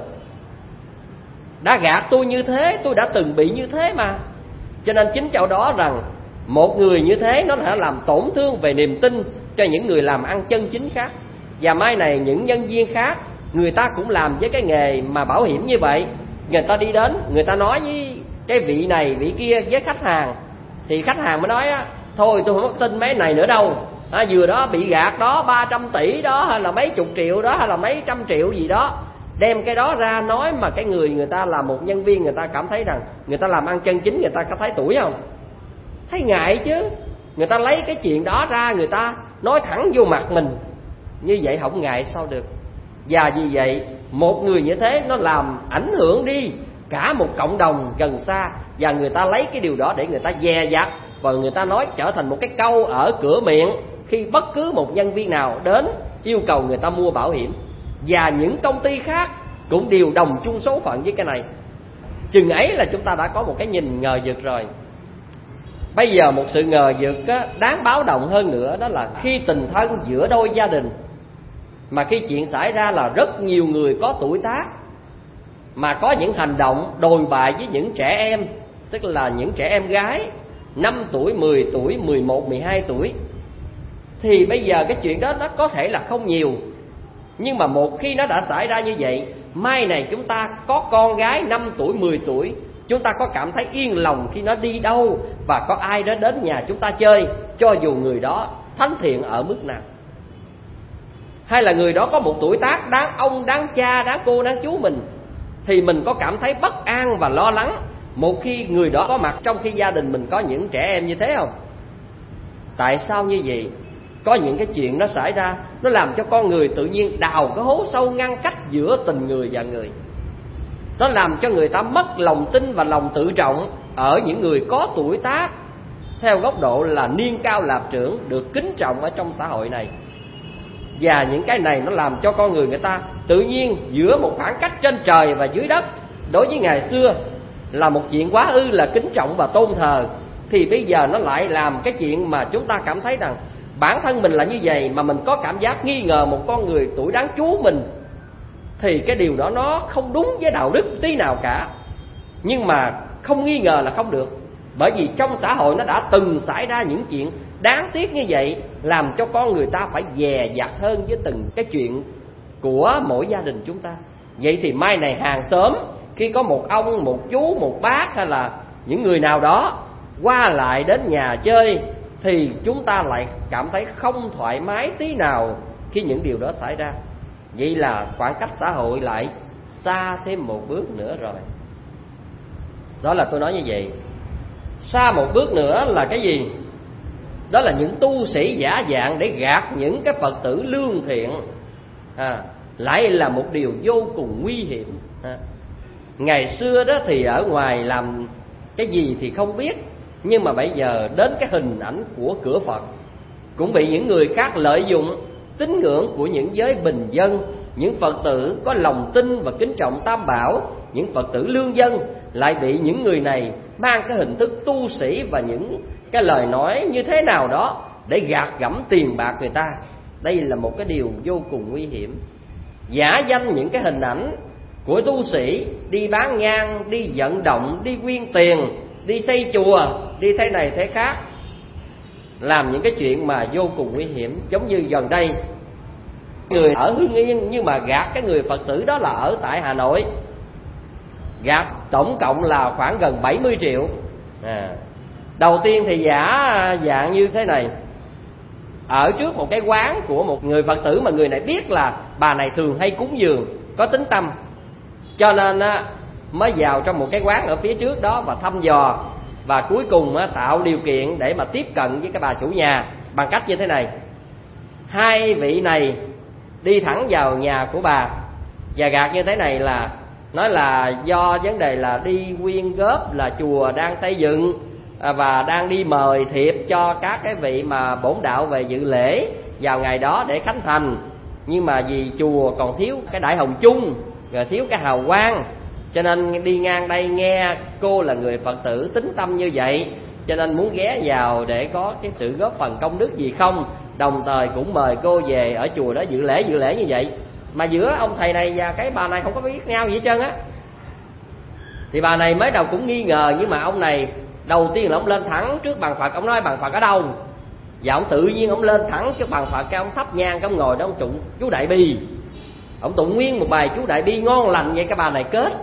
Đã gạt tôi như thế, tôi đã từng bị như thế mà. Cho nên chính chỗ đó rằng một người như thế nó đã làm tổn thương về niềm tin cho những người làm ăn chân chính khác. Và mai này những nhân viên khác, người ta cũng làm với cái nghề mà bảo hiểm như vậy. Người ta đi đến, người ta nói với cái vị này, vị kia với khách hàng, thì khách hàng mới nói á, thôi tôi không có tin mấy này nữa đâu. À, vừa đó bị gạt đó, ba trăm tỷ đó, hay là mấy chục triệu đó, hay là mấy trăm triệu gì đó. Đem cái đó ra nói mà cái người người ta là một nhân viên, người ta cảm thấy rằng người ta làm ăn chân chính, người ta có thấy tuổi không? Thấy ngại chứ. Người ta lấy cái chuyện đó ra, người ta nói thẳng vô mặt mình. Như vậy không ngại sao được. Và vì vậy một người như thế nó làm ảnh hưởng đi cả một cộng đồng gần xa. Và người ta lấy cái điều đó để người ta dè dặt, và người ta nói trở thành một cái câu ở cửa miệng khi bất cứ một nhân viên nào đến yêu cầu người ta mua bảo hiểm. Và những công ty khác cũng đều đồng chung số phận với cái này. Chừng ấy là chúng ta đã có một cái nhìn ngờ vực rồi. Bây giờ một sự ngờ vực á, đáng báo động hơn nữa, đó là khi tình thân giữa đôi gia đình, mà khi chuyện xảy ra là rất nhiều người có tuổi tác mà có những hành động đồi bại với những trẻ em, tức là những trẻ em gái năm tuổi, mười tuổi, mười một, mười hai tuổi. Thì bây giờ cái chuyện đó nó có thể là không nhiều, nhưng mà một khi nó đã xảy ra như vậy, mai này chúng ta có con gái năm tuổi, mười tuổi, chúng ta có cảm thấy yên lòng khi nó đi đâu và có ai đó đến nhà chúng ta chơi, cho dù người đó thánh thiện ở mức nào. Hay là người đó có một tuổi tác đáng ông, đáng cha, đáng cô, đáng chú mình, thì mình có cảm thấy bất an và lo lắng một khi người đó có mặt trong khi gia đình mình có những trẻ em như thế không? Tại sao như vậy? Có những cái chuyện nó xảy ra, nó làm cho con người tự nhiên đào cái hố sâu ngăn cách giữa tình người và người. Nó làm cho người ta mất lòng tin và lòng tự trọng ở những người có tuổi tác theo góc độ là niên cao lạp trưởng, được kính trọng ở trong xã hội này. Và những cái này nó làm cho con người người ta tự nhiên giữa một khoảng cách trên trời và dưới đất, đối với ngày xưa là một chuyện quá ư là kính trọng và tôn thờ, thì bây giờ nó lại làm cái chuyện mà chúng ta cảm thấy rằng bản thân mình là như vậy, mà mình có cảm giác nghi ngờ một con người tuổi đáng chú mình, thì cái điều đó nó không đúng với đạo đức tí nào cả. Nhưng mà không nghi ngờ là không được, bởi vì trong xã hội nó đã từng xảy ra những chuyện đáng tiếc như vậy, làm cho con người ta phải dè dặt hơn với từng cái chuyện của mỗi gia đình chúng ta. Vậy thì mai này hàng xóm khi có một ông, một chú, một bác hay là những người nào đó qua lại đến nhà chơi, thì chúng ta lại cảm thấy không thoải mái tí nào khi những điều đó xảy ra. Vậy là khoảng cách xã hội lại xa thêm một bước nữa rồi. Đó là tôi nói như vậy. Xa một bước nữa là cái gì? Đó là những tu sĩ giả dạng để gạt những cái Phật tử lương thiện, à, lại là một điều vô cùng nguy hiểm. à. Ngày xưa đó thì ở ngoài làm cái gì thì không biết, nhưng mà bây giờ đến cái hình ảnh của cửa Phật cũng bị những người khác lợi dụng. Tín ngưỡng của những giới bình dân, những Phật tử có lòng tin và kính trọng Tam Bảo, những Phật tử lương dân lại bị những người này mang cái hình thức tu sĩ và những cái lời nói như thế nào đó để gạt gẫm tiền bạc người ta. Đây là một cái điều vô cùng nguy hiểm. Giả danh những cái hình ảnh của tu sĩ đi bán nhang, đi vận động, đi quyên tiền, đi xây chùa, đi thế này thế khác, làm những cái chuyện mà vô cùng nguy hiểm. Giống như gần đây người ở Hưng Yên nhưng mà gạt cái người Phật tử đó là ở tại Hà Nội, gạt tổng cộng là khoảng gần bảy mươi triệu. à. Đầu tiên thì giả dạng như thế này, ở trước một cái quán của một người Phật tử mà người này biết là bà này thường hay cúng dường, có tín tâm, cho nên á, mới vào trong một cái quán ở phía trước đó và thăm dò, và cuối cùng á, tạo điều kiện để mà tiếp cận với cái bà chủ nhà bằng cách như thế này. Hai vị này đi thẳng vào nhà của bà và gạt như thế này, là nói là do vấn đề là đi quyên góp, là chùa đang xây dựng và đang đi mời thiệp cho các cái vị mà bổn đạo về dự lễ vào ngày đó để khánh thành, nhưng mà vì chùa còn thiếu cái đại hồng chung, rồi thiếu cái hào quang, cho nên đi ngang đây nghe cô là người Phật tử tín tâm như vậy, cho nên muốn ghé vào để có cái sự góp phần công đức gì không, đồng thời cũng mời cô về ở chùa đó dự lễ dự lễ như vậy. Mà giữa ông thầy này và cái bà này không có biết nhau gì hết trơn á. Thì bà này mới đầu cũng nghi ngờ, nhưng mà ông này đầu tiên là ông lên thẳng trước bàn Phật, ông nói bàn Phật ở đâu, và ông tự nhiên ông lên thẳng trước bàn Phật, cái ông thắp nhang, cái ông ngồi đó ông tụng chú Đại Bi, ông tụng nguyên một bài chú Đại Bi ngon lành vậy. Cái bà này kết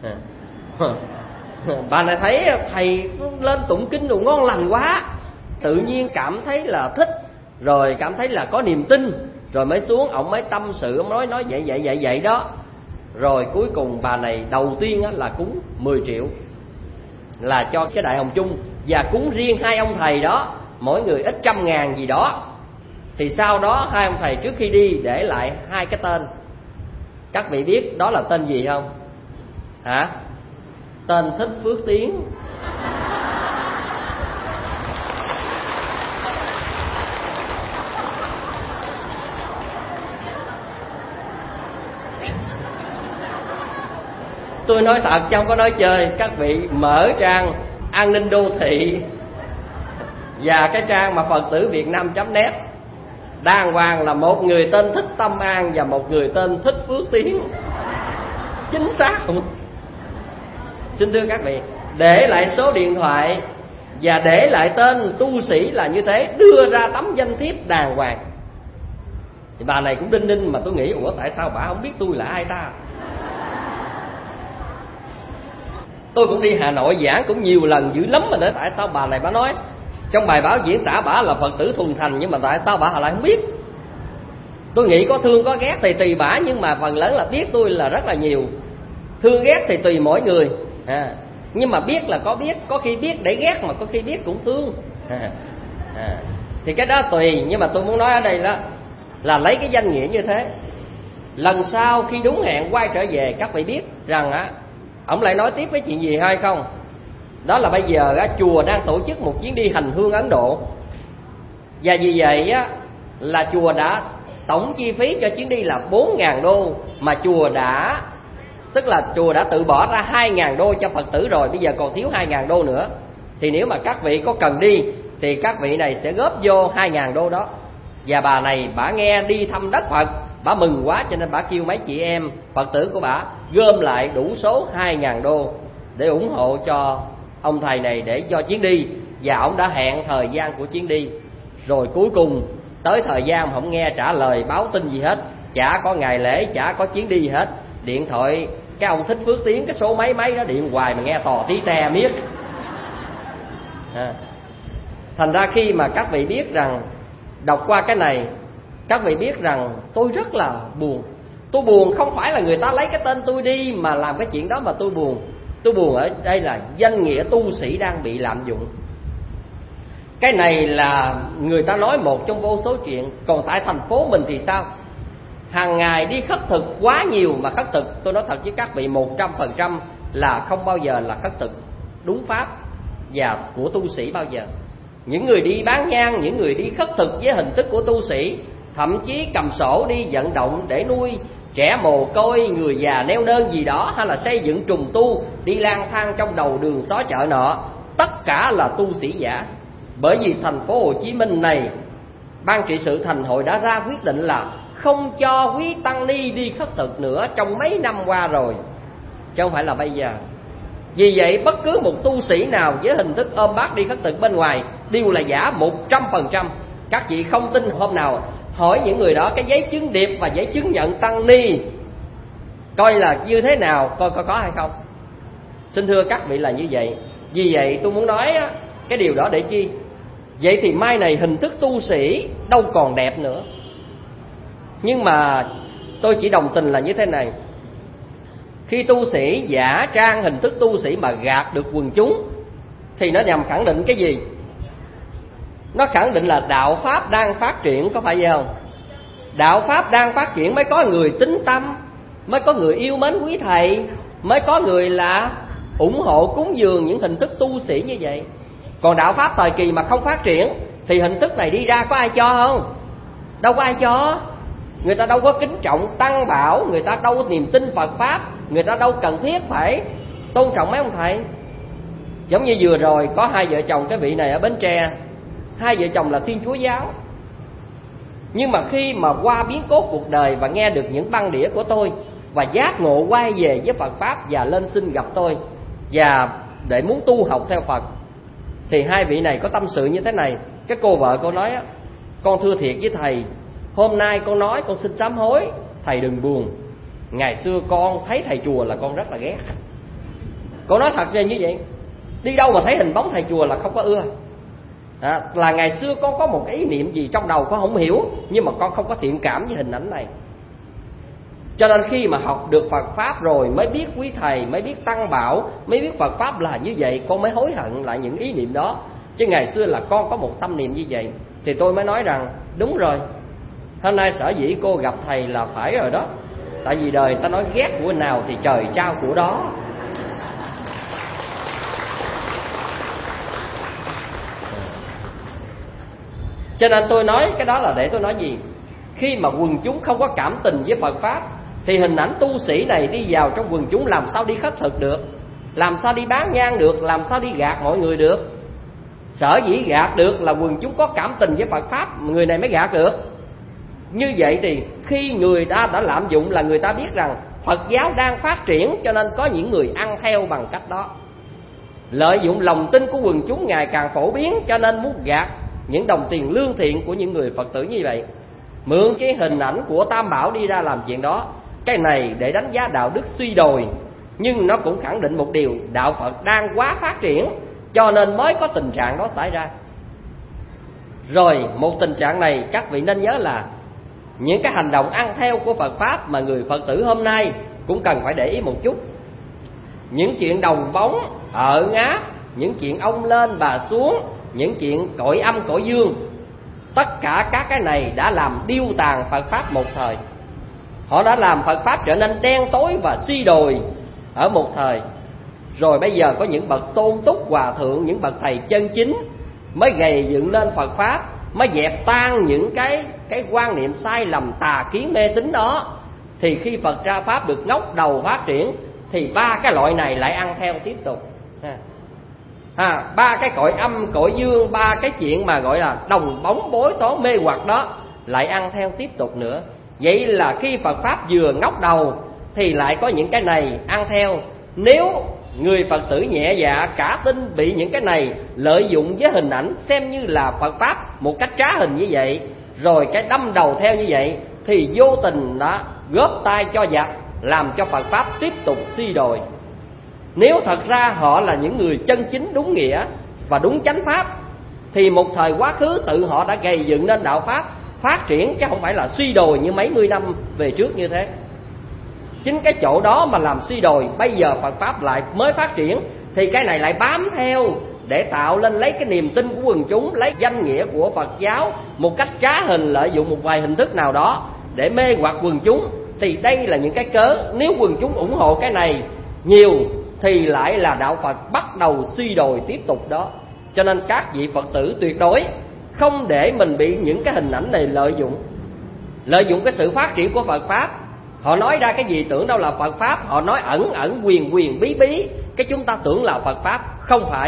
bà này thấy thầy lên tụng kinh đồ ngon lành quá, tự nhiên cảm thấy là thích, rồi cảm thấy là có niềm tin, rồi mới xuống ông mới tâm sự, ông nói nói vậy vậy vậy vậy đó. Rồi cuối cùng bà này đầu tiên á, là cúng mười triệu là cho cái đại hồng chung, và cúng riêng hai ông thầy đó mỗi người ít trăm ngàn gì đó. Thì sau đó hai ông thầy trước khi đi để lại hai cái tên. Các vị biết đó là tên gì không? Hả? Tên Thích Phước Tiến. Tôi nói thật chứ không có nói chơi. Các vị mở trang An Ninh Đô Thị và cái trang mà Phật tử Việt Nam chấm net, đàng hoàng là một người tên Thích Tâm An và một người tên Thích Phước Tiến. Chính xác không? Xin thưa các vị, để lại số điện thoại và để lại tên tu sĩ là như thế, đưa ra tấm danh thiếp đàng hoàng. Thì bà này cũng đinh ninh, mà tôi nghĩ ủa tại sao bà không biết tôi là ai ta. Tôi cũng đi Hà Nội giảng cũng nhiều lần dữ lắm mà, để tại sao bà này bà nói trong bài báo diễn tả bà là Phật tử thuần thành, nhưng mà tại sao bà lại không biết. Tôi nghĩ có thương có ghét thì tùy bả, nhưng mà phần lớn là biết tôi là rất là nhiều. Thương ghét thì tùy mỗi người, à, nhưng mà biết là có biết, có khi biết để ghét, mà có khi biết cũng thương, à, à, thì cái đó tùy. Nhưng mà tôi muốn nói ở đây đó là lấy cái danh nghĩa như thế, lần sau khi đúng hẹn quay trở về, các vị biết rằng á ông lại nói tiếp với chuyện gì hay không. Đó là bây giờ á, chùa đang tổ chức một chuyến đi hành hương Ấn Độ, và vì vậy á là chùa đã tổng chi phí cho chuyến đi là bốn ngàn đô, mà chùa đã tức là chùa đã tự bỏ ra hai ngàn đô cho Phật tử rồi, bây giờ còn thiếu hai ngàn đô nữa. Thì nếu mà các vị có cần đi thì các vị này sẽ góp vô hai ngàn đô đó. Và bà này bả nghe đi thăm đất Phật, bả mừng quá, cho nên bả kêu mấy chị em Phật tử của bả gom lại đủ số hai ngàn đô để ủng hộ cho ông thầy này để cho chuyến đi. Và ông đã hẹn thời gian của chuyến đi, rồi cuối cùng tới thời gian mà không nghe trả lời báo tin gì hết, chả có ngày lễ, chả có chuyến đi gì hết. Điện thoại cái ông Thích Phước Tiến, cái số mấy mấy đó điện hoài mà nghe tò tí te miết, à. Thành ra khi mà các vị biết rằng, đọc qua cái này, các vị biết rằng tôi rất là buồn. Tôi buồn không phải là người ta lấy cái tên tôi đi mà làm cái chuyện đó mà tôi buồn. Tôi buồn ở đây là danh nghĩa tu sĩ đang bị lạm dụng. Cái này là người ta nói một trong vô số chuyện. Còn tại thành phố mình thì sao? Hàng ngày đi khất thực quá nhiều, mà khất thực tôi nói thật với các vị một trăm phần trăm là không bao giờ là khất thực đúng pháp và của tu sĩ bao giờ. Những người đi bán nhang, những người đi khất thực với hình thức của tu sĩ, thậm chí cầm sổ đi vận động để nuôi trẻ mồ côi, người già neo đơn gì đó, hay là xây dựng trùng tu, đi lang thang trong đầu đường xó chợ nọ, tất cả là tu sĩ giả. Bởi vì thành phố Hồ Chí Minh này, ban trị sự thành hội đã ra quyết định là không cho quý tăng ni đi khất thực nữa trong mấy năm qua rồi, chứ không phải là bây giờ. Vì vậy bất cứ một tu sĩ nào với hình thức ôm bát đi khất thực bên ngoài đều là giả một trăm phần trăm. Các vị không tin, hôm nào hỏi những người đó cái giấy chứng điệp và giấy chứng nhận tăng ni coi là như thế nào, coi có có hay không. Xin thưa các vị là như vậy. Vì vậy tôi muốn nói cái điều đó để chi? Vậy thì mai này hình thức tu sĩ đâu còn đẹp nữa. Nhưng mà tôi chỉ đồng tình là như thế này: khi tu sĩ giả trang hình thức tu sĩ mà gạt được quần chúng thì nó nhằm khẳng định cái gì? Nó khẳng định là đạo Pháp đang phát triển, có phải vậy không? Đạo Pháp đang phát triển mới có người tín tâm, mới có người yêu mến quý thầy, mới có người là ủng hộ cúng dường những hình thức tu sĩ như vậy. Còn đạo Pháp thời kỳ mà không phát triển thì hình thức này đi ra có ai cho không? Đâu có ai cho. Người ta đâu có kính trọng tăng bảo, người ta đâu có niềm tin Phật Pháp, người ta đâu cần thiết phải tôn trọng mấy ông thầy. Giống như vừa rồi có hai vợ chồng, cái vị này ở Bến Tre, hai vợ chồng là Thiên Chúa giáo. Nhưng mà khi mà qua biến cố cuộc đời và nghe được những băng đĩa của tôi và giác ngộ quay về với Phật Pháp và lên xin gặp tôi và để muốn tu học theo Phật, thì hai vị này có tâm sự như thế này. Cái cô vợ cô nói: con thưa thiệt với thầy, hôm nay con nói con xin sám hối, thầy đừng buồn. Ngày xưa con thấy thầy chùa là con rất là ghét. Con nói thật ra như vậy, đi đâu mà thấy hình bóng thầy chùa là không có ưa. À, là ngày xưa con có một cái ý niệm gì trong đầu con không hiểu, nhưng mà con không có thiện cảm với hình ảnh này. Cho nên khi mà học được Phật Pháp rồi mới biết quý thầy, mới biết tăng bảo, mới biết Phật Pháp là như vậy, con mới hối hận lại những ý niệm đó. Chứ ngày xưa là con có một tâm niệm như vậy. Thì tôi mới nói rằng đúng rồi, hôm nay sở dĩ cô gặp thầy là phải rồi đó. Tại vì đời ta nói ghét của nào thì trời trao của đó. Cho nên tôi nói cái đó là để tôi nói gì? Khi mà quần chúng không có cảm tình với Phật Pháp thì hình ảnh tu sĩ này đi vào trong quần chúng làm sao đi khất thực được, làm sao đi bán nhang được, làm sao đi gạt mọi người được. Sở dĩ gạt được là quần chúng có cảm tình với Phật Pháp, người này mới gạt được. Như vậy thì khi người ta đã lạm dụng là người ta biết rằng Phật giáo đang phát triển, cho nên có những người ăn theo bằng cách đó. Lợi dụng lòng tin của quần chúng ngày càng phổ biến, cho nên muốn gạt những đồng tiền lương thiện của những người Phật tử như vậy. Mượn cái hình ảnh của Tam Bảo đi ra làm chuyện đó. Cái này để đánh giá đạo đức suy đồi, nhưng nó cũng khẳng định một điều: đạo Phật đang quá phát triển, cho nên mới có tình trạng đó xảy ra. Rồi một tình trạng này các vị nên nhớ là những cái hành động ăn theo của Phật Pháp mà người Phật tử hôm nay cũng cần phải để ý một chút. Những chuyện đồng bóng, ở ngáp, những chuyện ông lên bà xuống, những chuyện cõi âm cõi dương, tất cả các cái này đã làm điêu tàn Phật Pháp một thời. Họ đã làm Phật Pháp trở nên đen tối và suy đồi ở một thời. Rồi bây giờ có những bậc tôn túc hòa thượng, những bậc thầy chân chính mới gầy dựng lên Phật Pháp, mới dẹp tan những cái cái quan niệm sai lầm tà kiến mê tín đó. Thì khi Phật ra Pháp được ngóc đầu phát triển thì ba cái loại này lại ăn theo tiếp tục. À, ba cái cõi âm cõi dương, ba cái chuyện mà gọi là đồng bóng bối toán mê hoặc đó lại ăn theo tiếp tục nữa. Vậy là khi Phật Pháp vừa ngóc đầu thì lại có những cái này ăn theo. Nếu người Phật tử nhẹ dạ cả tin bị những cái này lợi dụng với hình ảnh xem như là Phật Pháp một cách trá hình như vậy, rồi cái đâm đầu theo như vậy, thì vô tình đã góp tay cho giặc, làm cho Phật Pháp tiếp tục suy đồi. Nếu thật ra họ là những người chân chính đúng nghĩa và đúng chánh Pháp thì một thời quá khứ tự họ đã gây dựng nên đạo Pháp phát triển, chứ không phải là suy đồi như mấy mươi năm về trước như thế. Chính cái chỗ đó mà làm suy đồi, bây giờ Phật Pháp lại mới phát triển thì cái này lại bám theo để tạo lên lấy cái niềm tin của quần chúng, lấy danh nghĩa của Phật giáo một cách trá hình, lợi dụng một vài hình thức nào đó để mê hoặc quần chúng. Thì đây là những cái cớ, nếu quần chúng ủng hộ cái này nhiều thì lại là đạo Phật bắt đầu suy đồi tiếp tục đó. Cho nên các vị Phật tử tuyệt đối không để mình bị những cái hình ảnh này lợi dụng. Lợi dụng cái sự phát triển của Phật Pháp, họ nói ra cái gì tưởng đâu là Phật Pháp, họ nói ẩn ẩn quyền quyền bí bí, cái chúng ta tưởng là Phật Pháp. Không phải,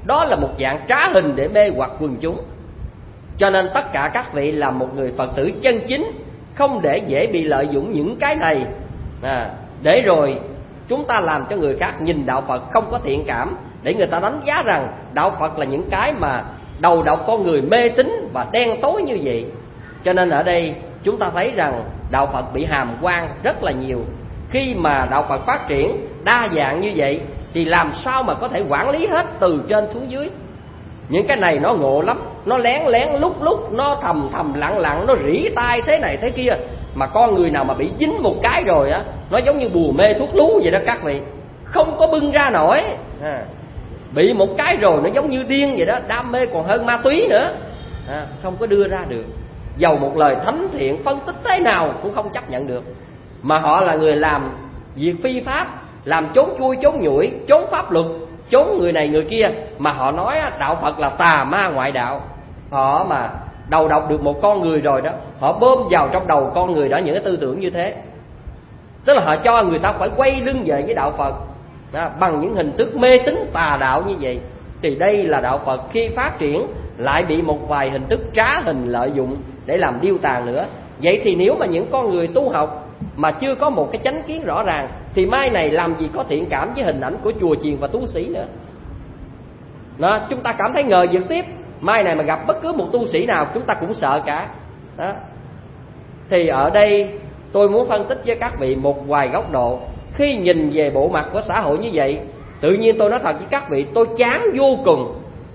đó là một dạng trá hình để mê hoặc quần chúng. Cho nên tất cả các vị là một người Phật tử chân chính, không để dễ bị lợi dụng những cái này à, để rồi chúng ta làm cho người khác nhìn đạo Phật không có thiện cảm, để người ta đánh giá rằng đạo Phật là những cái mà đầu độc con người mê tín và đen tối như vậy. Cho nên ở đây chúng ta thấy rằng đạo Phật bị hàm quan rất là nhiều. Khi mà đạo Phật phát triển đa dạng như vậy thì làm sao mà có thể quản lý hết từ trên xuống dưới. Những cái này nó ngộ lắm, nó lén lén lúc lúc, nó thầm thầm lặng lặng, nó rỉ tai thế này thế kia. Mà con người nào mà bị dính một cái rồi á, nó giống như bùa mê thuốc lú vậy đó các vị, không có bưng ra nổi à. Bị một cái rồi nó giống như điên vậy đó, đam mê còn hơn ma túy nữa à, không có đưa ra được. Dầu một lời thánh thiện phân tích thế nào cũng không chấp nhận được. Mà họ là người làm việc phi pháp, làm trốn chui trốn nhủi, trốn pháp luật, trốn người này người kia. Mà họ nói đạo Phật là tà ma ngoại đạo. Họ mà đầu độc được một con người rồi đó, họ bơm vào trong đầu con người đó những cái tư tưởng như thế. Tức là họ cho người ta phải quay lưng về với đạo Phật đó, bằng những hình thức mê tín tà đạo như vậy. Thì đây là đạo Phật khi phát triển lại bị một vài hình thức trá hình lợi dụng để làm điêu tàn nữa. Vậy thì nếu mà những con người tu học mà chưa có một cái chánh kiến rõ ràng thì mai này làm gì có thiện cảm với hình ảnh của chùa chiền và tu sĩ nữa đó. Chúng ta cảm thấy ngờ vực tiếp, mai này mà gặp bất cứ một tu sĩ nào chúng ta cũng sợ cả đó. Thì ở đây tôi muốn phân tích với các vị một vài góc độ. Khi nhìn về bộ mặt của xã hội như vậy, tự nhiên tôi nói thật với các vị, tôi chán vô cùng.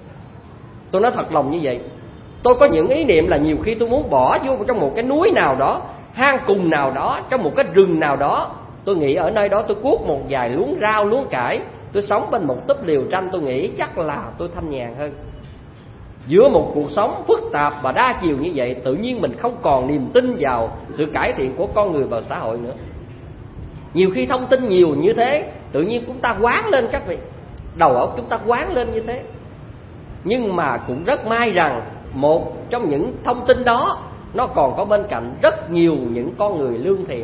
Tôi nói thật lòng như vậy. Tôi có những ý niệm là nhiều khi tôi muốn bỏ vô trong một cái núi nào đó, hang cùng nào đó, trong một cái rừng nào đó. Tôi nghĩ ở nơi đó tôi cuốc một vài luống rau, luống cải, tôi sống bên một túp liều tranh, tôi nghĩ chắc là tôi thanh nhàn hơn. Giữa một cuộc sống phức tạp và đa chiều như vậy, tự nhiên mình không còn niềm tin vào sự cải thiện của con người và xã hội nữa. Nhiều khi thông tin nhiều như thế, tự nhiên chúng ta quán lên các vị, đầu óc chúng ta quán lên như thế. Nhưng mà cũng rất may rằng một trong những thông tin đó nó còn có bên cạnh rất nhiều những con người lương thiện,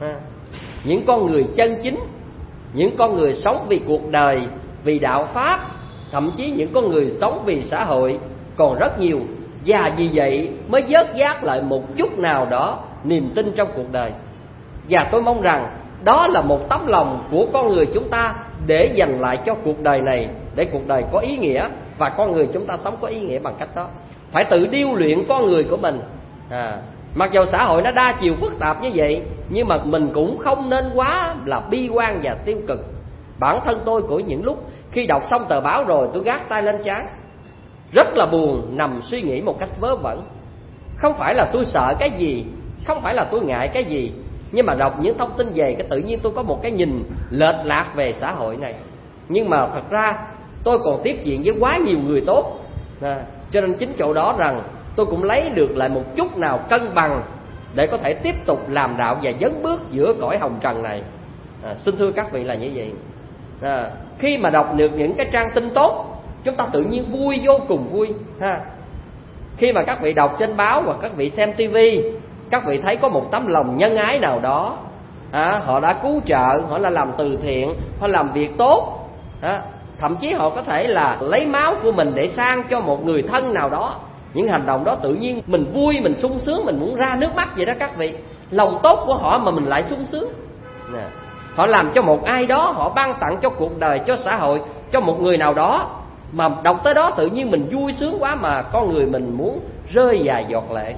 những con người chân chính, những con người sống vì cuộc đời, vì đạo pháp, thậm chí những con người sống vì xã hội còn rất nhiều. Và vì vậy mới vớt vát lại một chút nào đó niềm tin trong cuộc đời. Và tôi mong rằng đó là một tấm lòng của con người chúng ta để dành lại cho cuộc đời này, để cuộc đời có ý nghĩa và con người chúng ta sống có ý nghĩa bằng cách đó. Phải tự điêu luyện con người của mình à, mặc dù xã hội nó đa chiều phức tạp như vậy, nhưng mà mình cũng không nên quá là bi quan và tiêu cực. Bản thân tôi của những lúc khi đọc xong tờ báo rồi tôi gác tay lên trán, rất là buồn, nằm suy nghĩ một cách vớ vẩn. Không phải là tôi sợ cái gì, không phải là tôi ngại cái gì, nhưng mà đọc những thông tin về cái tự nhiên tôi có một cái nhìn lệch lạc về xã hội này. Nhưng mà thật ra tôi còn tiếp diện với quá nhiều người tốt à, cho nên chính chỗ đó rằng tôi cũng lấy được lại một chút nào cân bằng để có thể tiếp tục làm đạo và dấn bước giữa cõi hồng trần này à, xin thưa các vị là như vậy à, khi mà đọc được những cái trang tin tốt, chúng ta tự nhiên vui, vô cùng vui ha. Khi mà các vị đọc trên báo hoặc các vị xem tivi, các vị thấy có một tấm lòng nhân ái nào đó à, họ đã cứu trợ, họ là làm từ thiện, họ làm việc tốt à, thậm chí họ có thể là lấy máu của mình để sang cho một người thân nào đó. Những hành động đó tự nhiên mình vui, mình sung sướng, mình muốn ra nước mắt vậy đó các vị. Lòng tốt của họ mà mình lại sung sướng nè. Họ làm cho một ai đó, họ ban tặng cho cuộc đời, cho xã hội, cho một người nào đó, mà đọc tới đó tự nhiên mình vui sướng quá mà con người mình muốn rơi vài giọt lệ.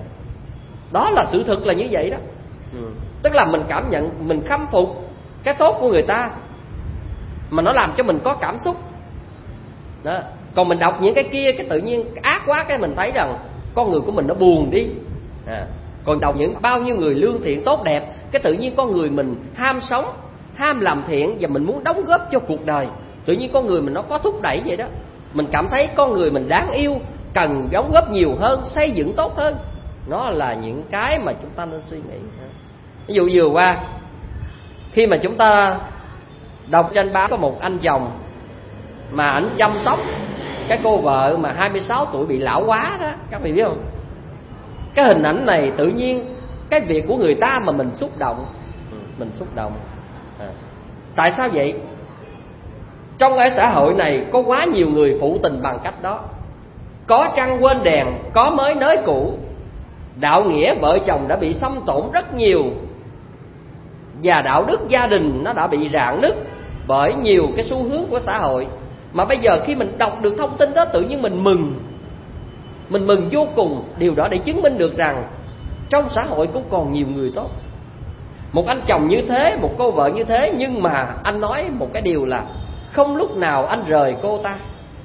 Đó là sự thực là như vậy đó ừ. Tức là mình cảm nhận, mình khâm phục cái tốt của người ta mà nó làm cho mình có cảm xúc đó. Còn mình đọc những cái kia, cái tự nhiên ác quá, cái mình thấy rằng con người của mình nó buồn đi à. Còn đọc những bao nhiêu người lương thiện tốt đẹp, cái tự nhiên con người mình ham sống, ham làm thiện và mình muốn đóng góp cho cuộc đời. Tự nhiên con người mình nó có thúc đẩy vậy đó. Mình cảm thấy con người mình đáng yêu, cần đóng góp nhiều hơn, xây dựng tốt hơn. Nó là những cái mà chúng ta nên suy nghĩ. Ví dụ vừa qua, khi mà chúng ta đọc trên báo có một anh chồng mà ảnh chăm sóc cái cô vợ mà hai mươi sáu tuổi bị lão hóa đó, các vị biết không? Cái hình ảnh này tự nhiên cái việc của người ta mà mình xúc động, mình xúc động à. Tại sao vậy? Trong cái xã hội này có quá nhiều người phụ tình bằng cách đó. Có trăng quên đèn, có mới nới cũ. Đạo nghĩa vợ chồng đã bị xâm tổn rất nhiều, và đạo đức gia đình nó đã bị rạn nứt bởi nhiều cái xu hướng của xã hội. Mà bây giờ khi mình đọc được thông tin đó, tự nhiên mình mừng. Mình mừng vô cùng. Điều đó để chứng minh được rằng trong xã hội cũng còn nhiều người tốt. Một anh chồng như thế, một cô vợ như thế, nhưng mà anh nói một cái điều là không lúc nào anh rời cô ta.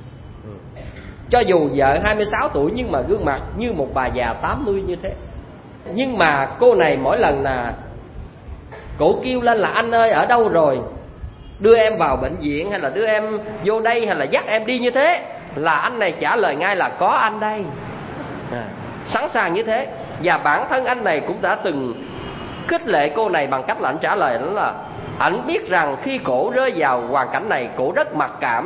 Cho dù vợ hai mươi sáu tuổi nhưng mà gương mặt như một bà già tám mươi như thế. Nhưng mà cô này mỗi lần là cổ kêu lên là anh ơi ở đâu rồi, đưa em vào bệnh viện, hay là đưa em vô đây, hay là dắt em đi như thế, là anh này trả lời ngay là có anh đây. à, Sẵn sàng như thế. Và bản thân anh này cũng đã từng khích lệ cô này bằng cách là anh trả lời đó là anh biết rằng khi cổ rơi vào hoàn cảnh này, cổ rất mặc cảm.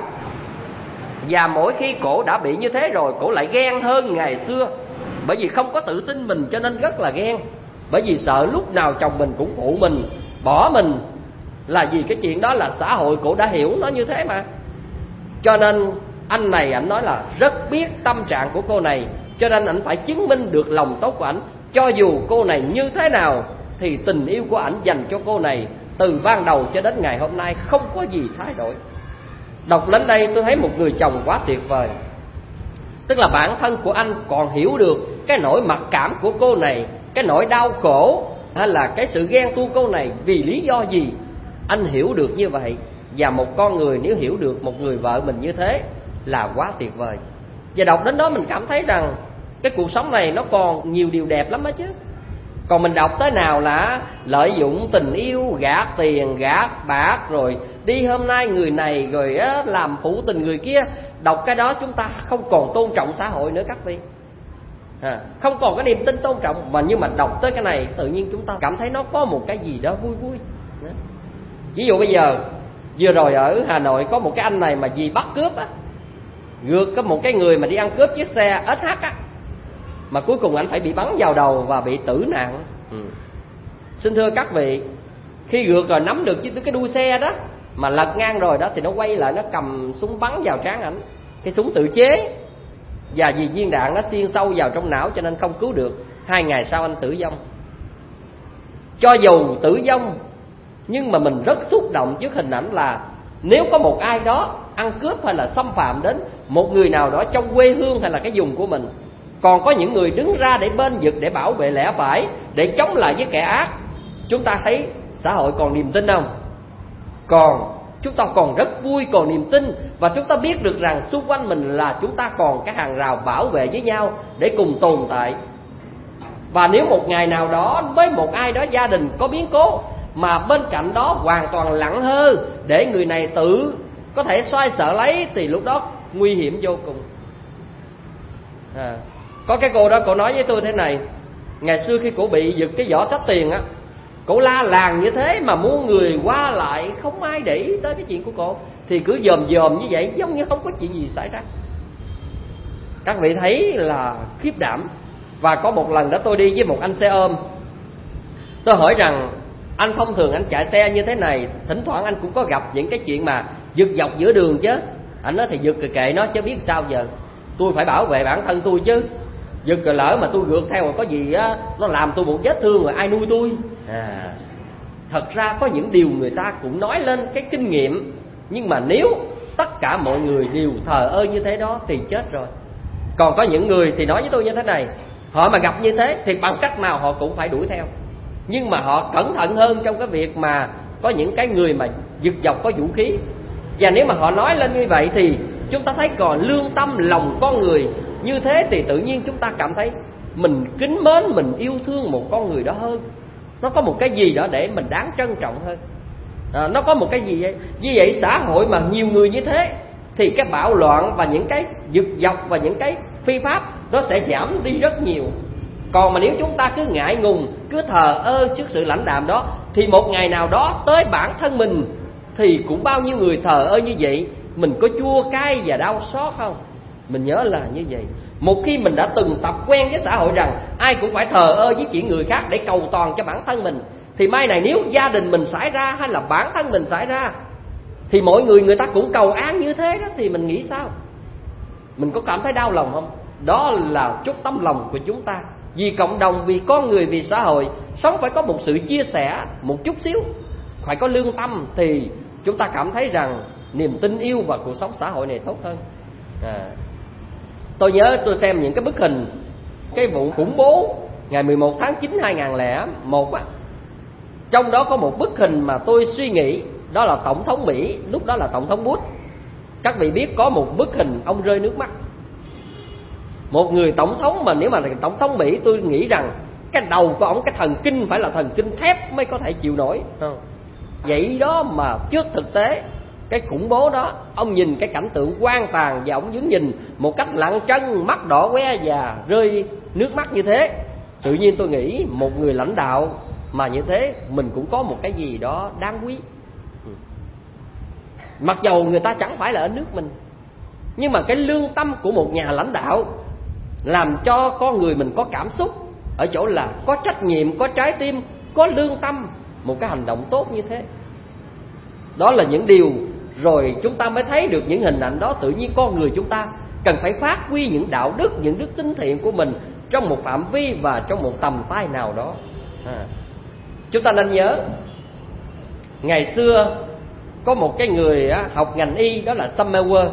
Và mỗi khi cổ đã bị như thế rồi, cổ lại ghen hơn ngày xưa. Bởi vì không có tự tin mình cho nên rất là ghen. Bởi vì sợ lúc nào chồng mình cũng phụ mình, bỏ mình. Là vì cái chuyện đó là xã hội cổ đã hiểu nó như thế mà. Cho nên anh này anh nói là rất biết tâm trạng của cô này, cho nên anh phải chứng minh được lòng tốt của ảnh. Cho dù cô này như thế nào thì tình yêu của ảnh dành cho cô này từ ban đầu cho đến ngày hôm nay không có gì thay đổi. Đọc đến đây tôi thấy một người chồng quá tuyệt vời. Tức là bản thân của anh còn hiểu được cái nỗi mặc cảm của cô này, cái nỗi đau khổ, hay là cái sự ghen tuông cô này vì lý do gì. Anh hiểu được như vậy. Và một con người nếu hiểu được một người vợ mình như thế là quá tuyệt vời. Và đọc đến đó mình cảm thấy rằng cái cuộc sống này nó còn nhiều điều đẹp lắm đó chứ. Còn mình đọc tới nào là lợi dụng tình yêu, gạt tiền, gạt bạc, rồi đi hôm nay người này, rồi á, làm phụ tình người kia. Đọc cái đó chúng ta không còn tôn trọng xã hội nữa các vị. à, Không còn cái niềm tin tôn trọng. Mà nhưng mà đọc tới cái này tự nhiên chúng ta cảm thấy nó có một cái gì đó vui vui. Ví dụ bây giờ vừa rồi ở Hà Nội có một cái anh này mà vì bắt cướp á, gượt có một cái người mà đi ăn cướp chiếc xe ét hát á, mà cuối cùng anh phải bị bắn vào đầu và bị tử nạn. ừ. Xin thưa các vị, khi gượt rồi nắm được cái đuôi xe đó mà lật ngang rồi đó, thì nó quay lại nó cầm súng bắn vào trán ảnh. Cái súng tự chế. Và vì viên đạn nó xuyên sâu vào trong não cho nên không cứu được. Hai ngày sau anh tử vong. Cho dù tử vong, nhưng mà mình rất xúc động trước hình ảnh là nếu có một ai đó ăn cướp hay là xâm phạm đến một người nào đó trong quê hương hay là cái vùng của mình, còn có những người đứng ra để bên vực, để bảo vệ lẽ phải, để chống lại với kẻ ác, chúng ta thấy xã hội còn niềm tin không? Còn. Chúng ta còn rất vui, còn niềm tin. Và chúng ta biết được rằng xung quanh mình là chúng ta còn cái hàng rào bảo vệ với nhau để cùng tồn tại. Và nếu một ngày nào đó với một ai đó gia đình có biến cố, mà bên cạnh đó hoàn toàn lặng hơ để người này tự có thể xoay sở lấy, thì lúc đó nguy hiểm vô cùng. à, Có cái cô đó, cô nói với tôi thế này: ngày xưa khi cổ bị giật cái giỏ xách tiền á, cổ la làng như thế mà muôn người qua lại, không ai để ý tới cái chuyện của cổ, thì cứ dòm dòm như vậy, giống như không có chuyện gì xảy ra. Các vị thấy là khiếp đảm. Và có một lần đó tôi đi với một anh xe ôm, tôi hỏi rằng anh thông thường anh chạy xe như thế này, thỉnh thoảng anh cũng có gặp những cái chuyện mà giật dọc giữa đường chứ. Anh nói thì giật kệ kệ nó chứ biết sao giờ, tôi phải bảo vệ bản thân tôi chứ. Giật rồi lỡ mà tôi gượt theo rồi có gì á, nó làm tôi một vết thương rồi ai nuôi tôi. à, Thật ra có những điều người ta cũng nói lên cái kinh nghiệm, nhưng mà nếu tất cả mọi người đều thờ ơ như thế đó thì chết rồi. Còn có những người thì nói với tôi như thế này: họ mà gặp như thế thì bằng cách nào họ cũng phải đuổi theo, nhưng mà họ cẩn thận hơn trong cái việc mà có những cái người mà giật dọc có vũ khí. Và nếu mà họ nói lên như vậy thì chúng ta thấy còn lương tâm lòng con người như thế, thì tự nhiên chúng ta cảm thấy mình kính mến, mình yêu thương một con người đó hơn. Nó có một cái gì đó để mình đáng trân trọng hơn. à, Nó có một cái gì vậy? Như vậy xã hội mà nhiều người như thế thì cái bạo loạn và những cái giật dọc và những cái phi pháp nó sẽ giảm đi rất nhiều. Còn mà nếu chúng ta cứ ngại ngùng, cứ thờ ơ trước sự lãnh đạm đó, thì một ngày nào đó tới bản thân mình thì cũng bao nhiêu người thờ ơ như vậy. Mình có chua cay và đau xót không? Mình nhớ là như vậy. Một khi mình đã từng tập quen với xã hội rằng ai cũng phải thờ ơ với chuyện người khác để cầu toàn cho bản thân mình, thì mai này nếu gia đình mình xảy ra hay là bản thân mình xảy ra thì mọi người người ta cũng cầu an như thế đó, thì mình nghĩ sao? Mình có cảm thấy đau lòng không? Đó là chút tấm lòng của chúng ta. Vì cộng đồng, vì con người, vì xã hội, sống phải có một sự chia sẻ một chút xíu, phải có lương tâm, thì chúng ta cảm thấy rằng niềm tin yêu và cuộc sống xã hội này tốt hơn. à. Tôi nhớ tôi xem những cái bức hình cái vụ khủng bố ngày mười một tháng chín năm hai nghìn không trăm lẻ một á. Trong đó có một bức hình mà tôi suy nghĩ, đó là Tổng thống Mỹ, lúc đó là Tổng thống Bush. Các vị biết có một bức hình ông rơi nước mắt. Một người tổng thống mà nếu mà là tổng thống Mỹ, tôi nghĩ rằng cái đầu của ông, cái thần kinh phải là thần kinh thép mới có thể chịu nổi. Vậy đó mà trước thực tế cái khủng bố đó, ông nhìn cái cảnh tượng hoang tàn và ông vẫn nhìn một cách lặng chân, mắt đỏ que và rơi nước mắt như thế. Tự nhiên tôi nghĩ một người lãnh đạo mà như thế, mình cũng có một cái gì đó đáng quý. Mặc dầu người ta chẳng phải là ở nước mình, nhưng mà cái lương tâm của một nhà lãnh đạo làm cho con người mình có cảm xúc, ở chỗ là có trách nhiệm, có trái tim, có lương tâm, một cái hành động tốt như thế. Đó là những điều rồi chúng ta mới thấy được những hình ảnh đó. Tự nhiên con người chúng ta cần phải phát huy những đạo đức, những đức tính thiện của mình trong một phạm vi và trong một tầm tay nào đó. à. Chúng ta nên nhớ, ngày xưa có một cái người học ngành y, đó là Sommerwell.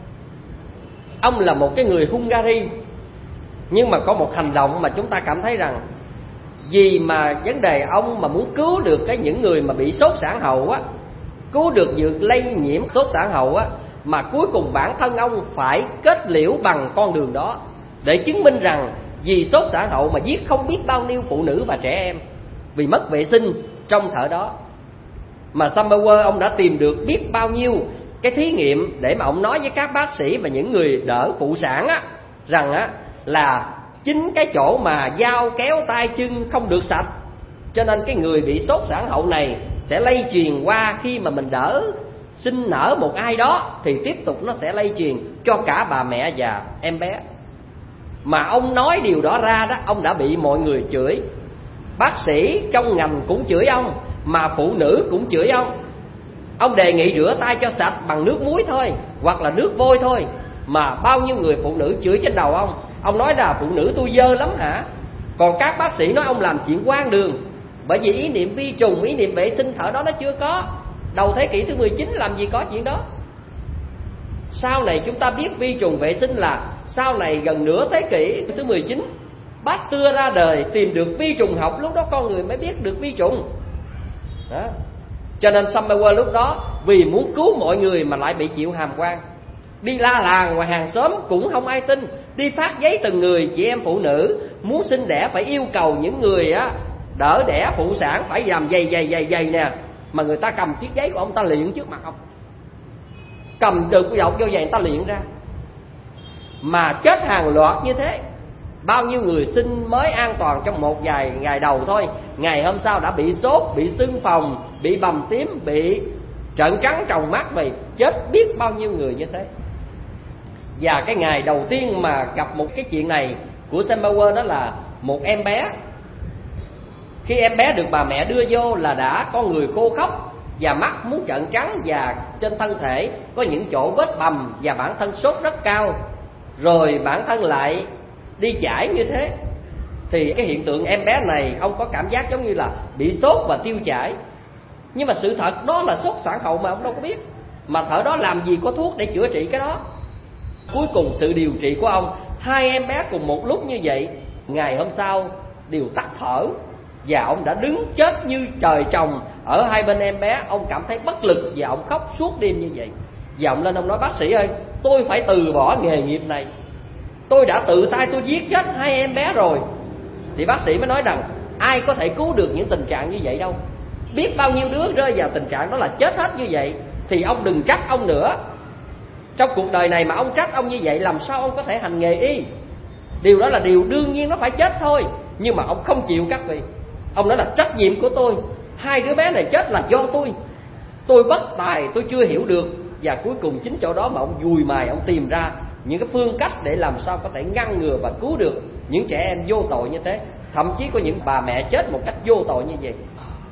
Ông là một cái người Hungary, nhưng mà có một hành động mà chúng ta cảm thấy rằng vì mà vấn đề ông mà muốn cứu được cái những người mà bị sốt sản hậu á, cứu được việc lây nhiễm sốt sản hậu á, mà cuối cùng bản thân ông phải kết liễu bằng con đường đó để chứng minh rằng vì sốt sản hậu mà giết không biết bao nhiêu phụ nữ và trẻ em vì mất vệ sinh trong thở đó. Mà Sommerwell ông đã tìm được biết bao nhiêu cái thí nghiệm để mà ông nói với các bác sĩ và những người đỡ phụ sản á, rằng á là chính cái chỗ mà dao kéo tay chân không được sạch, cho nên cái người bị sốt sản hậu này sẽ lây truyền qua khi mà mình đỡ sinh nở một ai đó, thì tiếp tục nó sẽ lây truyền cho cả bà mẹ và em bé. Mà ông nói điều đó ra đó, ông đã bị mọi người chửi. Bác sĩ trong ngành cũng chửi ông, mà phụ nữ cũng chửi ông. Ông đề nghị rửa tay cho sạch bằng nước muối thôi, hoặc là nước vôi thôi, mà bao nhiêu người phụ nữ chửi trên đầu ông. Ông nói là phụ nữ tôi dơ lắm hả? Còn các bác sĩ nói ông làm chuyện hoang đường, bởi vì ý niệm vi trùng, ý niệm vệ sinh thở đó nó chưa có. Đầu thế kỷ thứ mười chín làm gì có chuyện đó. Sau này chúng ta biết vi trùng vệ sinh là sau này gần nửa thế kỷ thứ mười chín, Pasteur ra đời tìm được vi trùng học, lúc đó con người mới biết được vi trùng đó. Cho nên Sommerwell lúc đó vì muốn cứu mọi người mà lại bị chịu hàm quan, đi la làng ngoài hàng xóm cũng không ai tin, đi phát giấy từng người chị em phụ nữ muốn sinh đẻ phải yêu cầu những người á đỡ đẻ phụ sản phải làm dày dày dày dày nè, mà người ta cầm chiếc giấy của ông ta liệng trước mặt ông, cầm được cái dọc vô giày người ta liệng ra, mà chết hàng loạt như thế. Bao nhiêu người sinh mới an toàn trong một vài ngày đầu thôi, ngày hôm sau đã bị sốt, bị sưng phồng, bị bầm tím, bị trợn trắng tròng mắt, vì chết biết bao nhiêu người như thế. Và cái ngày đầu tiên mà gặp một cái chuyện này của Sommerwell đó là một em bé. Khi em bé được bà mẹ đưa vô là đã con người khô khóc và mắt muốn trợn trắng, và trên thân thể có những chỗ vết bầm, và bản thân sốt rất cao, rồi bản thân lại đi chảy như thế. Thì cái hiện tượng em bé này ông có cảm giác giống như là bị sốt và tiêu chảy. Nhưng mà sự thật đó là sốt sản hậu mà ông đâu có biết, mà thở đó làm gì có thuốc để chữa trị cái đó. Cuối cùng sự điều trị của ông, hai em bé cùng một lúc như vậy, ngày hôm sau đều tắt thở, và ông đã đứng chết như trời trồng ở hai bên em bé. Ông cảm thấy bất lực và ông khóc suốt đêm như vậy. Và ông lên ông nói: bác sĩ ơi, tôi phải từ bỏ nghề nghiệp này, tôi đã tự tay tôi giết chết hai em bé rồi. Thì bác sĩ mới nói rằng ai có thể cứu được những tình trạng như vậy đâu, biết bao nhiêu đứa rơi vào tình trạng đó là chết hết như vậy. Thì ông đừng trách ông nữa. Trong cuộc đời này mà ông trách ông như vậy, làm sao ông có thể hành nghề y? Điều đó là điều đương nhiên, nó phải chết thôi. Nhưng mà ông không chịu các vị. Ông nói là trách nhiệm của tôi, hai đứa bé này chết là do tôi, tôi bất tài, tôi chưa hiểu được. Và cuối cùng chính chỗ đó mà ông dùi mài, ông tìm ra những cái phương cách để làm sao có thể ngăn ngừa và cứu được những trẻ em vô tội như thế. Thậm chí có những bà mẹ chết một cách vô tội như vậy.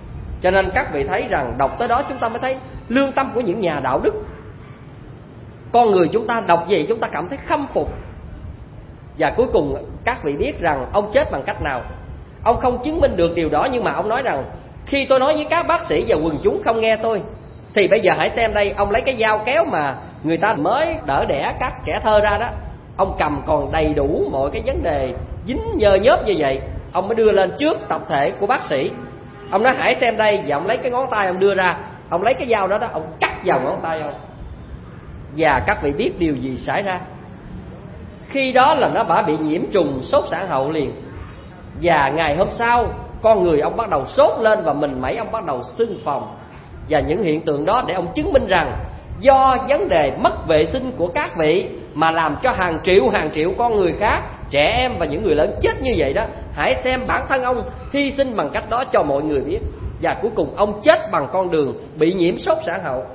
Cho nên các vị thấy rằng đọc tới đó chúng ta mới thấy lương tâm của những nhà đạo đức. Con người chúng ta đọc gì chúng ta cảm thấy khâm phục. Và cuối cùng các vị biết rằng ông chết bằng cách nào. Ông không chứng minh được điều đó, nhưng mà ông nói rằng khi tôi nói với các bác sĩ và quần chúng không nghe tôi, thì bây giờ hãy xem đây, ông lấy cái dao kéo mà người ta mới đỡ đẻ các trẻ thơ ra đó, ông cầm còn đầy đủ mọi cái vấn đề dính nhơ nhớp như vậy, ông mới đưa lên trước tập thể của bác sĩ. Ông nói hãy xem đây, và ông lấy cái ngón tay ông đưa ra, ông lấy cái dao đó đó, ông cắt vào ngón tay ông. Và các vị biết điều gì xảy ra? Khi đó là nó đã bị nhiễm trùng sốt sản hậu liền. Và ngày hôm sau con người ông bắt đầu sốt lên và mình mẩy ông bắt đầu sưng phồng. Và những hiện tượng đó để ông chứng minh rằng do vấn đề mất vệ sinh của các vị mà làm cho hàng triệu hàng triệu con người khác, trẻ em và những người lớn chết như vậy đó. Hãy xem bản thân ông hy sinh bằng cách đó cho mọi người biết. Và cuối cùng ông chết bằng con đường bị nhiễm sốt sản hậu.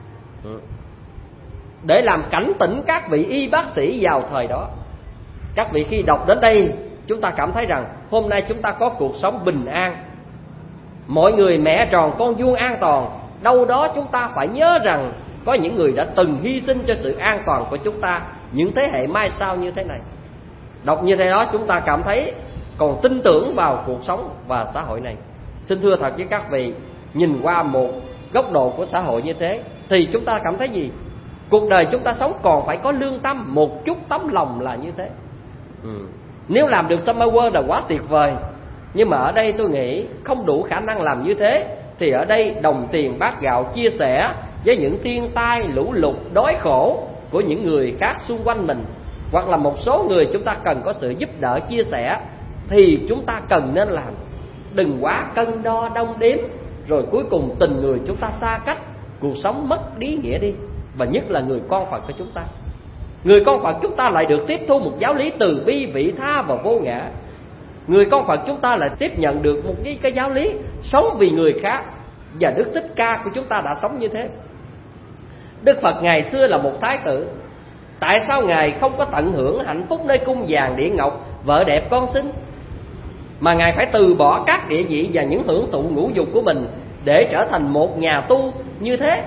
Để làm cảnh tỉnh các vị y bác sĩ vào thời đó. Các vị khi đọc đến đây, chúng ta cảm thấy rằng hôm nay chúng ta có cuộc sống bình an, mọi người mẹ tròn con vuông an toàn. Đâu đó chúng ta phải nhớ rằng có những người đã từng hy sinh cho sự an toàn của chúng ta, những thế hệ mai sau như thế này. Đọc như thế đó chúng ta cảm thấy còn tin tưởng vào cuộc sống và xã hội này. Xin thưa thật với các vị, nhìn qua một góc độ của xã hội như thế thì chúng ta cảm thấy gì? Cuộc đời chúng ta sống còn phải có lương tâm, một chút tấm lòng là như thế. ừ. Nếu làm được Summer World là quá tuyệt vời. Nhưng mà ở đây tôi nghĩ không đủ khả năng làm như thế. Thì ở đây đồng tiền bát gạo chia sẻ với những thiên tai, lũ lụt, đói khổ của những người khác xung quanh mình, hoặc là một số người chúng ta cần có sự giúp đỡ chia sẻ, thì chúng ta cần nên làm. Đừng quá cân đo đong đếm, rồi cuối cùng tình người chúng ta xa cách, cuộc sống mất ý nghĩa đi. Và nhất là người con Phật của chúng ta, người con Phật chúng ta lại được tiếp thu một giáo lý từ bi, vị tha và vô ngã. Người con Phật chúng ta lại tiếp nhận được một cái, cái giáo lý sống vì người khác. Và Đức Thích Ca của chúng ta đã sống như thế. Đức Phật ngày xưa là một thái tử. Tại sao Ngài không có tận hưởng hạnh phúc nơi cung vàng điện ngọc, vợ đẹp con xinh, mà Ngài phải từ bỏ các địa vị và những hưởng thụ ngũ dục của mình để trở thành một nhà tu như thế?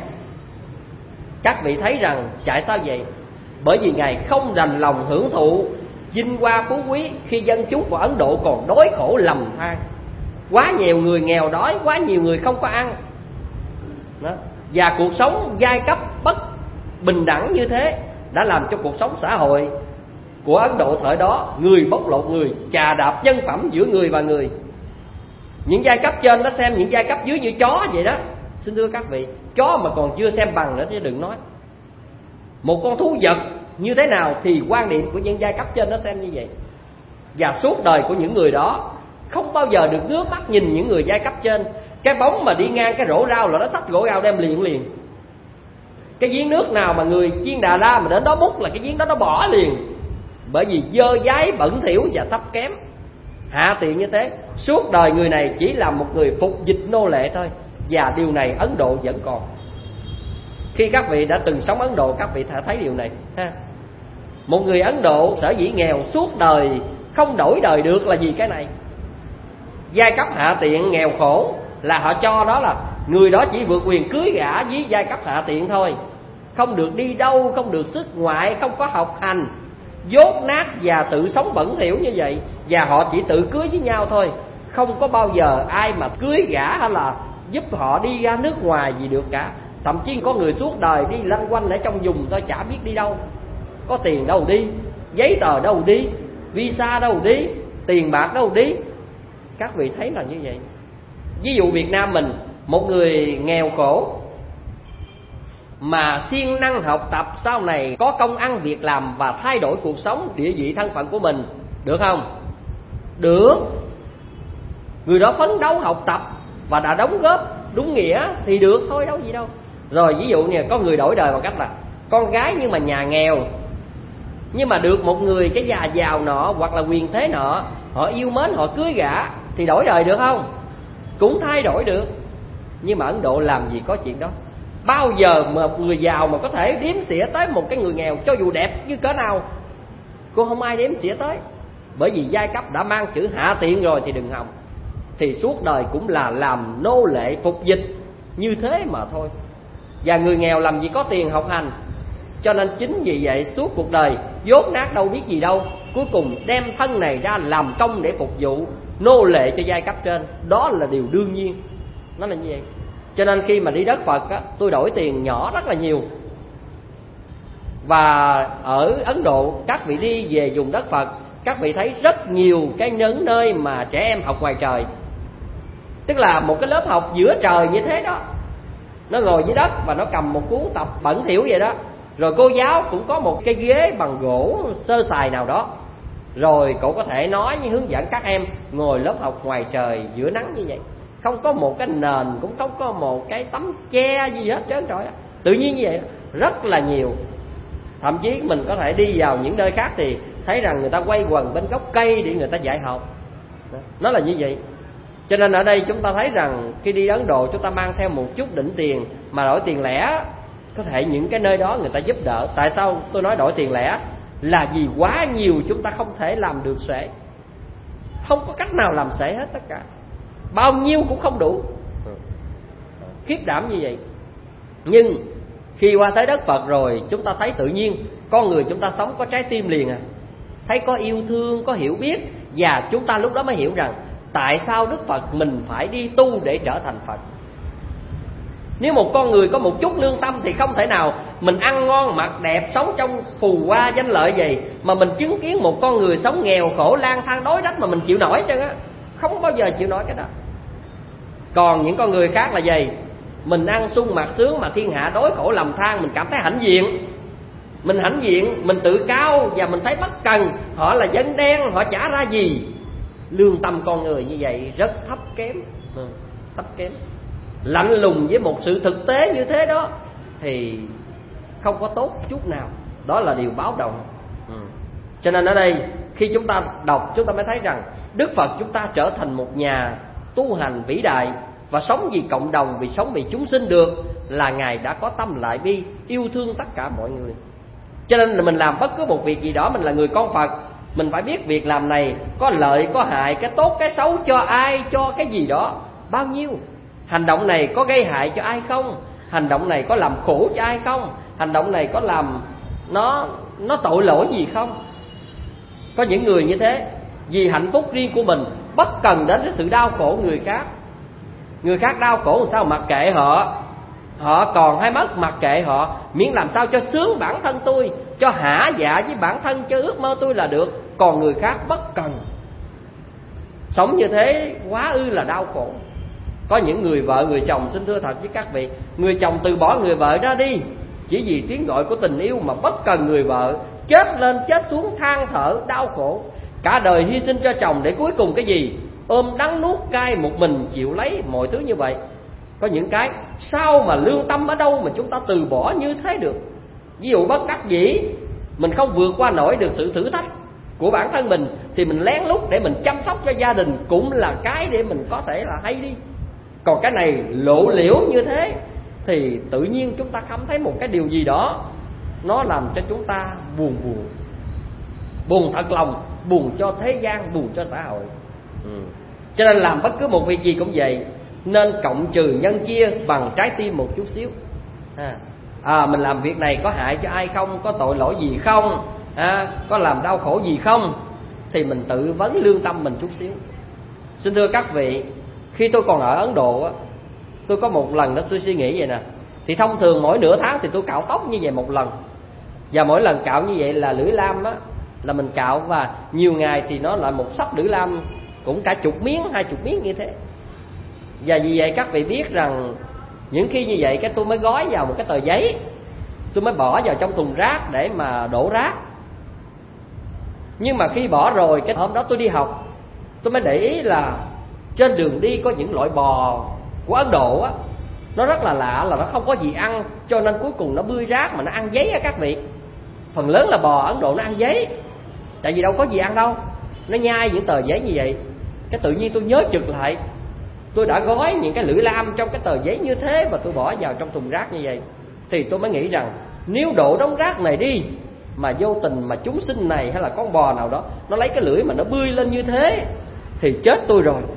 Các vị thấy rằng tại sao vậy? Bởi vì Ngài không đành lòng hưởng thụ vinh hoa phú quý khi dân chúng của Ấn Độ còn đói khổ lầm than. Quá nhiều người nghèo đói, quá nhiều người không có ăn đó. Và cuộc sống giai cấp bất bình đẳng như thế đã làm cho cuộc sống xã hội của Ấn Độ thời đó người bóc lột người, chà đạp nhân phẩm giữa người và người. Những giai cấp trên nó xem những giai cấp dưới như chó vậy đó. Xin thưa các vị, chó mà còn chưa xem bằng nữa chứ đừng nói một con thú vật như thế nào, thì quan điểm của những giai cấp trên nó xem như vậy. Và suốt đời của những người đó không bao giờ được ngước mắt nhìn những người giai cấp trên. Cái bóng mà đi ngang cái rổ rau là nó xách rổ rau đem liền liền. Cái giếng nước nào mà người chiên Đà La mà đến đó múc là cái giếng đó nó bỏ liền. Bởi vì dơ dái, bẩn thỉu và thấp kém, hạ tiện như thế. Suốt đời người này chỉ là một người phục dịch nô lệ thôi. Và điều này Ấn Độ vẫn còn. Khi các vị đã từng sống Ấn Độ, các vị đã thấy điều này ha. Một người Ấn Độ sở dĩ nghèo suốt đời không đổi đời được là vì cái này. Giai cấp hạ tiện nghèo khổ là họ cho đó là người đó chỉ vượt quyền cưới gả với giai cấp hạ tiện thôi, không được đi đâu, không được xuất ngoại, không có học hành, dốt nát và tự sống bẩn thỉu như vậy. Và họ chỉ tự cưới với nhau thôi, không có bao giờ ai mà cưới gả hay là giúp họ đi ra nước ngoài gì được cả. Thậm chí có người suốt đời đi lanh quanh ở trong vùng thôi, chả biết đi đâu, có tiền đâu đi, giấy tờ đâu đi, visa đâu đi, tiền bạc đâu đi. Các vị thấy là như vậy. Ví dụ Việt Nam mình, một người nghèo khổ mà siêng năng học tập, sau này có công ăn việc làm và thay đổi cuộc sống, địa vị thân phận của mình, được không? Được. Người đó phấn đấu học tập và đã đóng góp đúng nghĩa thì được thôi, đâu gì đâu. Rồi ví dụ như có người đổi đời bằng cách là con gái nhưng mà nhà nghèo, nhưng mà được một người cái già giàu nọ hoặc là quyền thế nọ, họ yêu mến, họ cưới gả, thì đổi đời được không? Cũng thay đổi được. Nhưng mà Ấn Độ làm gì có chuyện đó. Bao giờ mà một người giàu mà có thể đếm xỉa tới một cái người nghèo, cho dù đẹp như cỡ nào, cũng không ai đếm xỉa tới. Bởi vì giai cấp đã mang chữ hạ tiện rồi thì đừng hòng. thì suốt đời cũng là làm nô lệ phục dịch như thế mà thôi. Và người nghèo làm gì có tiền học hành, cho nên chính vì vậy suốt cuộc đời dốt nát đâu biết gì đâu, cuối cùng đem thân này ra làm công để phục vụ nô lệ cho giai cấp trên. Đó là điều đương nhiên, nó là như vậy. Cho nên khi mà đi đất Phật á, tôi đổi tiền nhỏ rất là nhiều. Và ở Ấn Độ, các vị đi về vùng đất Phật, các vị thấy rất nhiều cái những nơi mà trẻ em học ngoài trời. Tức là một cái lớp học giữa trời như thế đó, nó ngồi dưới đất và nó cầm một cuốn tập bẩn thỉu vậy đó. Rồi cô giáo cũng có một cái ghế bằng gỗ sơ sài nào đó. Rồi cậu có thể nói với hướng dẫn các em ngồi lớp học ngoài trời giữa nắng như vậy. Không có một cái nền, cũng không có một cái tấm che gì hết trơn trọi. Tự nhiên như vậy rất là nhiều. Thậm chí mình có thể đi vào những nơi khác thì thấy rằng người ta quay quần bên gốc cây để người ta dạy học. Nó là như vậy. Cho nên ở đây chúng ta thấy rằng khi đi Ấn Độ chúng ta mang theo một chút đỉnh tiền mà đổi tiền lẻ. Có thể những cái nơi đó người ta giúp đỡ. Tại sao tôi nói đổi tiền lẻ? Là vì quá nhiều chúng ta không thể làm được xuể. Không có cách nào làm xuể hết tất cả. Bao nhiêu cũng không đủ. Khiếp đảm như vậy. Nhưng khi qua tới đất Phật rồi, chúng ta thấy tự nhiên con người chúng ta sống có trái tim liền à. Thấy có yêu thương, có hiểu biết. Và chúng ta lúc đó mới hiểu rằng tại sao Đức Phật mình phải đi tu để trở thành Phật. Nếu một con người có một chút lương tâm thì không thể nào mình ăn ngon mặc đẹp, sống trong phù hoa danh lợi gì mà mình chứng kiến một con người sống nghèo khổ lang thang đói rách mà mình chịu nổi chứ á. Không bao giờ chịu nổi cái đó. Còn những con người khác là gì? Mình ăn sung mặc sướng mà thiên hạ đói khổ lầm than, mình cảm thấy hãnh diện. Mình hãnh diện, mình tự cao và mình thấy bất cần. Họ là dân đen, họ chả ra gì. Lương tâm con người như vậy rất thấp kém. Ừ, thấp kém. Lạnh lùng với một sự thực tế như thế đó thì không có tốt chút nào. Đó là điều báo động. Ừ. Cho nên ở đây khi chúng ta đọc, chúng ta mới thấy rằng Đức Phật chúng ta trở thành một nhà tu hành vĩ đại. Và sống vì cộng đồng, vì sống vì chúng sinh được, là Ngài đã có tâm lại bi, yêu thương tất cả mọi người. Cho nên là mình làm bất cứ một việc gì đó, mình là người con Phật, mình phải biết việc làm này có lợi, có hại, cái tốt, cái xấu cho ai, cho cái gì đó, bao nhiêu. Hành động này có gây hại cho ai không? Hành động này có làm khổ cho ai không? Hành động này có làm nó nó tội lỗi gì không? Có những người như thế, vì hạnh phúc riêng của mình, bất cần đến cái sự đau khổ người khác. Người khác đau khổ làm sao mặc kệ họ. Họ còn hay mất mặc kệ họ, miễn làm sao cho sướng bản thân tôi, cho hả dạ với bản thân, cho ước mơ tôi là được. Còn người khác bất cần. Sống như thế quá ư là đau khổ. Có những người vợ, người chồng, xin thưa thật với các vị, người chồng từ bỏ người vợ ra đi chỉ vì tiếng gọi của tình yêu mà bất cần người vợ, chết lên chết xuống than thở đau khổ, cả đời hy sinh cho chồng để cuối cùng cái gì? Ôm đắng nuốt cay một mình chịu lấy mọi thứ như vậy. Có những cái sao mà lương tâm ở đâu mà chúng ta từ bỏ như thế được? Ví dụ bất đắc dĩ, mình không vượt qua nổi được sự thử thách của bản thân mình thì mình lén lút để mình chăm sóc cho gia đình, cũng là cái để mình có thể là hay đi. Còn cái này lộ liễu như thế thì tự nhiên chúng ta cảm thấy một cái điều gì đó nó làm cho chúng ta buồn buồn. Buồn thật lòng, buồn cho thế gian, buồn cho xã hội. ừ. Cho nên làm bất cứ một việc gì cũng vậy, nên cộng trừ nhân chia bằng trái tim một chút xíu. à, à Mình làm việc này có hại cho ai không? Có tội lỗi gì không? à, Có làm đau khổ gì không? Thì mình tự vấn lương tâm mình chút xíu. Xin thưa các vị, khi tôi còn ở Ấn Độ á, tôi có một lần đó tôi suy nghĩ vậy nè. Thì thông thường mỗi nửa tháng thì tôi cạo tóc như vậy một lần. Và mỗi lần cạo như vậy là lưỡi lam á, là mình cạo, và nhiều ngày thì nó lại một sấp lưỡi lam cũng cả chục miếng, hai chục miếng như thế. Và vì vậy các vị biết rằng những khi như vậy cái tôi mới gói vào một cái tờ giấy, tôi mới bỏ vào trong thùng rác để mà đổ rác. Nhưng mà khi bỏ rồi, cái hôm đó tôi đi học, tôi mới để ý là trên đường đi có những loại bò của Ấn Độ á, nó rất là lạ, là nó không có gì ăn, cho nên cuối cùng nó bươi rác mà nó ăn giấy á các vị. Phần lớn là bò Ấn Độ nó ăn giấy, tại vì đâu có gì ăn đâu, nó nhai những tờ giấy như vậy. Cái tự nhiên tôi nhớ chực lại, tôi đã gói những cái lưỡi lam trong cái tờ giấy như thế và tôi bỏ vào trong thùng rác như vậy. Thì tôi mới nghĩ rằng nếu đổ đống rác này đi mà vô tình mà chúng sinh này hay là con bò nào đó nó lấy cái lưỡi mà nó bươi lên như thế thì chết tôi rồi.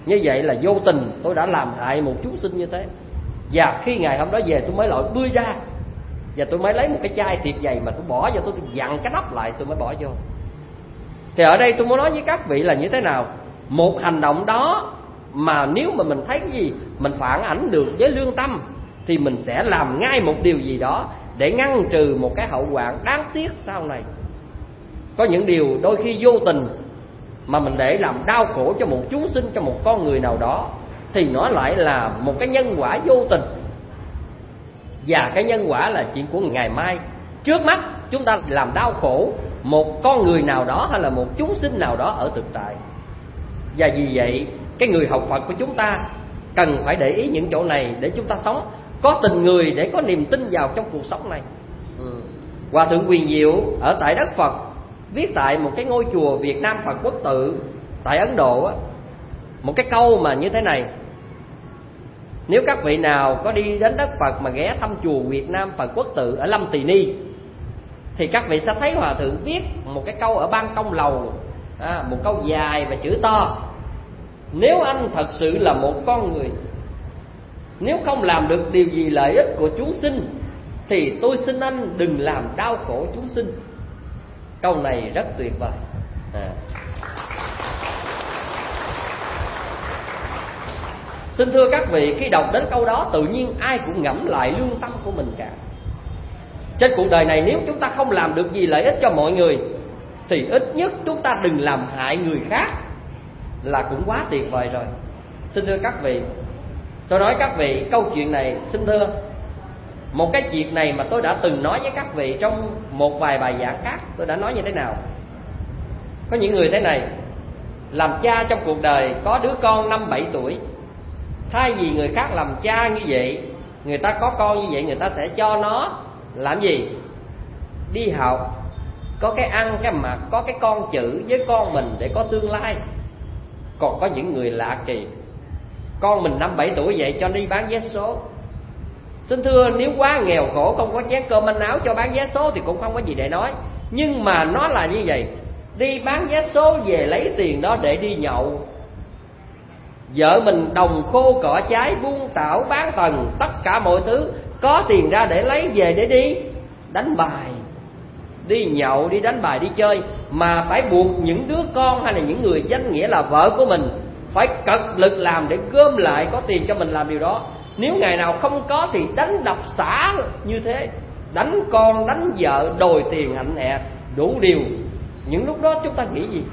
Như vậy là vô tình tôi đã làm hại một chúng sinh như thế. Và khi ngày hôm đó về tôi mới lội bươi ra, và tôi mới lấy một cái chai thiệt dày mà tôi bỏ vô, tôi dặn cái nắp lại tôi mới bỏ vô. Thì ở đây tôi muốn nói với các vị là như thế nào? Một hành động đó mà nếu mà mình thấy cái gì mình phản ảnh được với lương tâm thì mình sẽ làm ngay một điều gì đó để ngăn trừ một cái hậu quả đáng tiếc sau này. Có những điều đôi khi vô tình mà mình để làm đau khổ cho một chúng sinh, cho một con người nào đó, thì nó lại là một cái nhân quả vô tình. Và cái nhân quả là chuyện của ngày mai. Trước mắt chúng ta làm đau khổ một con người nào đó hay là một chúng sinh nào đó ở thực tại. Và vì vậy cái người học Phật của chúng ta cần phải để ý những chỗ này để chúng ta sống có tình người, để có niềm tin vào trong cuộc sống này. ừ. Hòa thượng Quyền Diệu ở tại đất Phật viết tại một cái ngôi chùa Việt Nam Phật Quốc Tự tại Ấn Độ á, một cái câu mà như thế này. Nếu các vị nào có đi đến đất Phật mà ghé thăm chùa Việt Nam Phật Quốc Tự ở Lâm Tỳ Ni, thì các vị sẽ thấy Hòa thượng viết một cái câu ở ban công lầu, à, một câu dài và chữ to: nếu anh thật sự là một con người, nếu không làm được điều gì lợi ích của chúng sinh, thì tôi xin anh đừng làm đau khổ chúng sinh. Câu này rất tuyệt vời. à. Xin thưa các vị, khi đọc đến câu đó tự nhiên ai cũng ngẫm lại lương tâm của mình cả. Trên cuộc đời này nếu chúng ta không làm được gì lợi ích cho mọi người, thì ít nhất chúng ta đừng làm hại người khác là cũng quá tuyệt vời rồi. Xin thưa các vị, tôi nói các vị câu chuyện này, xin thưa, một cái chuyện này mà tôi đã từng nói với các vị trong một vài bài giảng khác. Tôi đã nói như thế nào? Có những người thế này, làm cha trong cuộc đời có đứa con năm bảy tuổi, thay vì người khác làm cha như vậy, người ta có con như vậy, người ta sẽ cho nó làm gì? Đi học, có cái ăn cái mặc, có cái con chữ với con mình để có tương lai. Còn có những người lạ kỳ, con mình năm bảy tuổi vậy cho đi bán vé số. Xin thưa, nếu quá nghèo khổ không có chén cơm manh áo cho bán vé số thì cũng không có gì để nói. Nhưng mà nó là như vậy, đi bán vé số về lấy tiền đó để đi nhậu. Vợ mình đồng khô cỏ trái, buôn tảo bán tần, tất cả mọi thứ, có tiền ra để lấy về để đi đánh bài, đi nhậu, đi đánh bài, đi chơi. Mà phải buộc những đứa con hay là những người danh nghĩa là vợ của mình phải cật lực làm để gom lại có tiền cho mình làm điều đó. Nếu ngày nào không có thì đánh đập xả như thế, đánh con, đánh vợ, đòi tiền hạnh hẹ, đủ điều. Những lúc đó chúng ta nghĩ gì?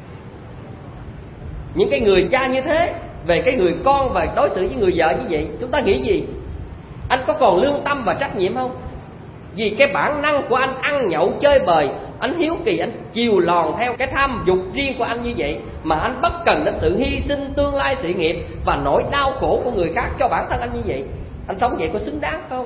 Những cái người cha như thế về cái người con và đối xử với người vợ như vậy, chúng ta nghĩ gì? Anh có còn lương tâm và trách nhiệm không? Vì cái bản năng của anh ăn nhậu chơi bời, anh hiếu kỳ, anh chiều lòn theo cái tham dục riêng của anh như vậy, mà anh bất cần đến sự hy sinh tương lai sự nghiệp và nỗi đau khổ của người khác cho bản thân anh như vậy. Anh sống vậy có xứng đáng không?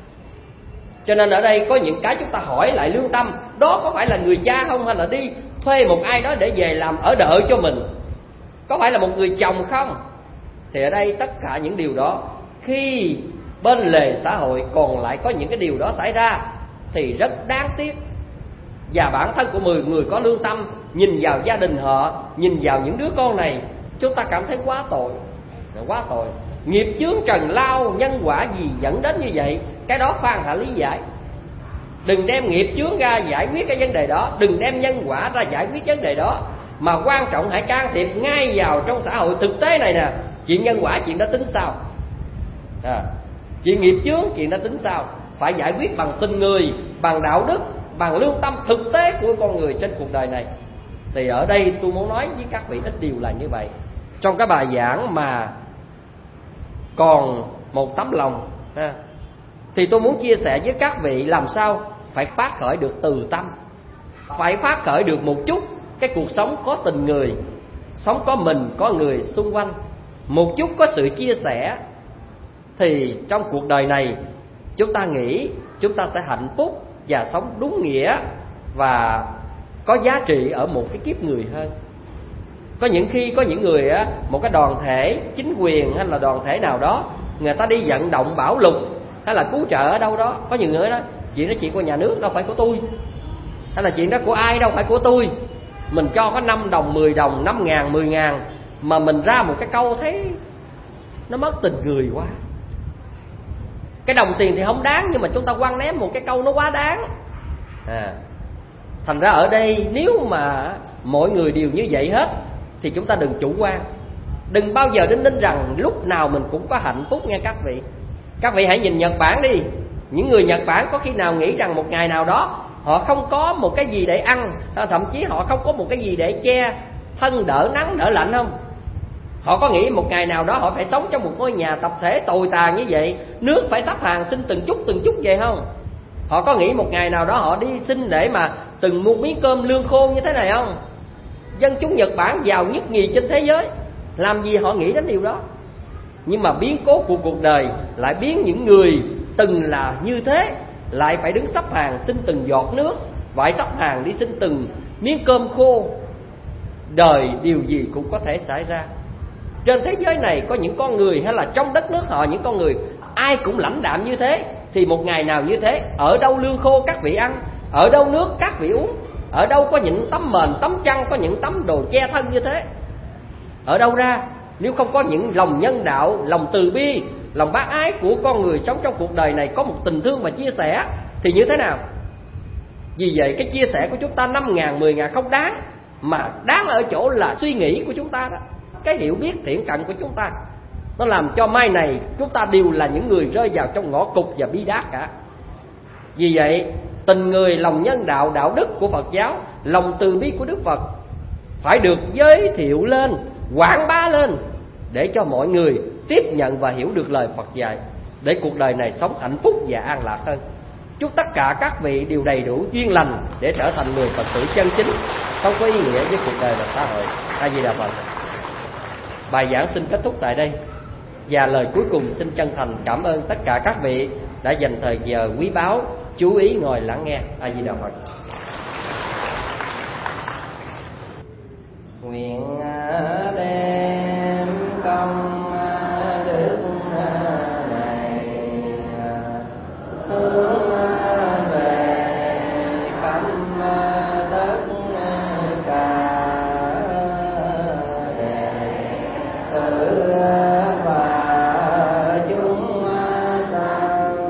Cho nên ở đây có những cái chúng ta hỏi lại lương tâm. Đó có phải là người cha không? Hay là đi thuê một ai đó để về làm ở đợi cho mình? Có phải là một người chồng không? Thì ở đây tất cả những điều đó, khi bên lề xã hội còn lại có những cái điều đó xảy ra thì rất đáng tiếc. Và bản thân của mười người có lương tâm nhìn vào gia đình họ, nhìn vào những đứa con này, chúng ta cảm thấy quá tội, quá tội. Nghiệp chướng trần lao, nhân quả gì dẫn đến như vậy, cái đó khoan hãy lý giải. Đừng đem nghiệp chướng ra giải quyết cái vấn đề đó, đừng đem nhân quả ra giải quyết vấn đề đó, mà quan trọng hãy can thiệp ngay vào trong xã hội thực tế này nè. Chuyện nhân quả chuyện đó tính sao? À, chuyện nghiệp chướng chuyện đó tính sao? Phải giải quyết bằng tình người, bằng đạo đức, bằng lương tâm thực tế của con người trên cuộc đời này. Thì ở đây tôi muốn nói với các vị ít điều là như vậy. Trong cái bài giảng mà còn một tấm lòng ha, thì tôi muốn chia sẻ với các vị làm sao phải phát khởi được từ tâm, phải phát khởi được một chút cái cuộc sống có tình người, sống có mình, có người xung quanh, một chút có sự chia sẻ. Thì trong cuộc đời này chúng ta nghĩ chúng ta sẽ hạnh phúc và sống đúng nghĩa và có giá trị ở một cái kiếp người hơn. Có những khi có những người á, một cái đoàn thể chính quyền hay là đoàn thể nào đó, người ta đi vận động bảo lục hay là cứu trợ ở đâu đó, có những người đó chuyện đó chuyện của nhà nước đâu phải của tôi, hay là chuyện đó của ai đâu phải của tôi. Mình cho có năm đồng, mười đồng, năm ngàn, mười ngàn, mà mình ra một cái câu thấy nó mất tình người quá. Cái đồng tiền thì không đáng, nhưng mà chúng ta quăng ném một cái câu nó quá đáng. à, Thành ra ở đây nếu mà mọi người đều như vậy hết thì chúng ta đừng chủ quan. Đừng bao giờ đinh ninh rằng lúc nào mình cũng có hạnh phúc nha các vị. Các vị hãy nhìn Nhật Bản đi. Những người Nhật Bản có khi nào nghĩ rằng một ngày nào đó họ không có một cái gì để ăn, thậm chí họ không có một cái gì để che thân đỡ nắng đỡ lạnh không? Họ có nghĩ một ngày nào đó họ phải sống trong một ngôi nhà tập thể tồi tàn như vậy, nước phải sắp hàng xin từng chút từng chút vậy không? Họ có nghĩ một ngày nào đó họ đi xin để mà từng một miếng cơm lương khô như thế này không? Dân chúng Nhật Bản giàu nhất nhì trên thế giới, làm gì họ nghĩ đến điều đó? Nhưng mà biến cố của cuộc đời lại biến những người từng là như thế lại phải đứng sắp hàng xin từng giọt nước, phải sắp hàng đi xin từng miếng cơm khô. Đời điều gì cũng có thể xảy ra. Trên thế giới này có những con người, hay là trong đất nước họ những con người ai cũng lãnh đạm như thế, thì một ngày nào như thế, ở đâu lương khô các vị ăn, ở đâu nước các vị uống, ở đâu có những tấm mền tấm chăn, có những tấm đồ che thân như thế, ở đâu ra? Nếu không có những lòng nhân đạo, lòng từ bi, lòng bác ái của con người sống trong cuộc đời này, có một tình thương và chia sẻ thì như thế nào? Vì vậy cái chia sẻ của chúng ta năm ngàn, mười ngàn không đáng, mà đáng ở chỗ là suy nghĩ của chúng ta đó, cái hiểu biết thiện cận của chúng ta, nó làm cho mai này chúng ta đều là những người rơi vào trong ngõ cụt và bi đát cả. Vì vậy tình người, lòng nhân đạo, đạo đức của Phật giáo, lòng từ bi của Đức Phật phải được giới thiệu lên, quảng bá lên, để cho mọi người tiếp nhận và hiểu được lời Phật dạy, để cuộc đời này sống hạnh phúc và an lạc hơn. Chúc tất cả các vị đều đầy đủ duyên lành để trở thành người Phật tử chân chính, không có ý nghĩa với cuộc đời và xã hội. A Di Đà Phật. Bài giảng xin kết thúc tại đây, và lời cuối cùng xin chân thành cảm ơn tất cả các vị đã dành thời giờ quý báu chú ý ngồi lắng nghe. A Di Đà Phật. Nguyện đem công đức này hướng về khắp tất cả đệ tử và chúng sanh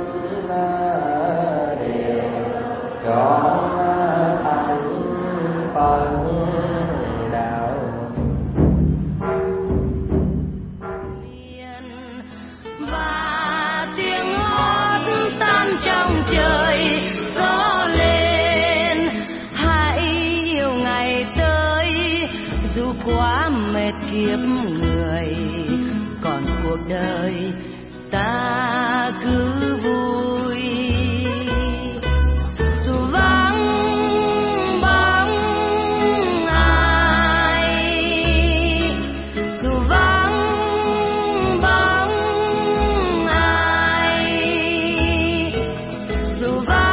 đều trọn thành Phật đạo. Và tiếng hót tan trong trời gió lên, hãy yêu ngày tới dù quá mệt kiếp người, còn cuộc đời ta cứ vui. Dù vắng bóng ai, dù vắng bóng ai, dù vắng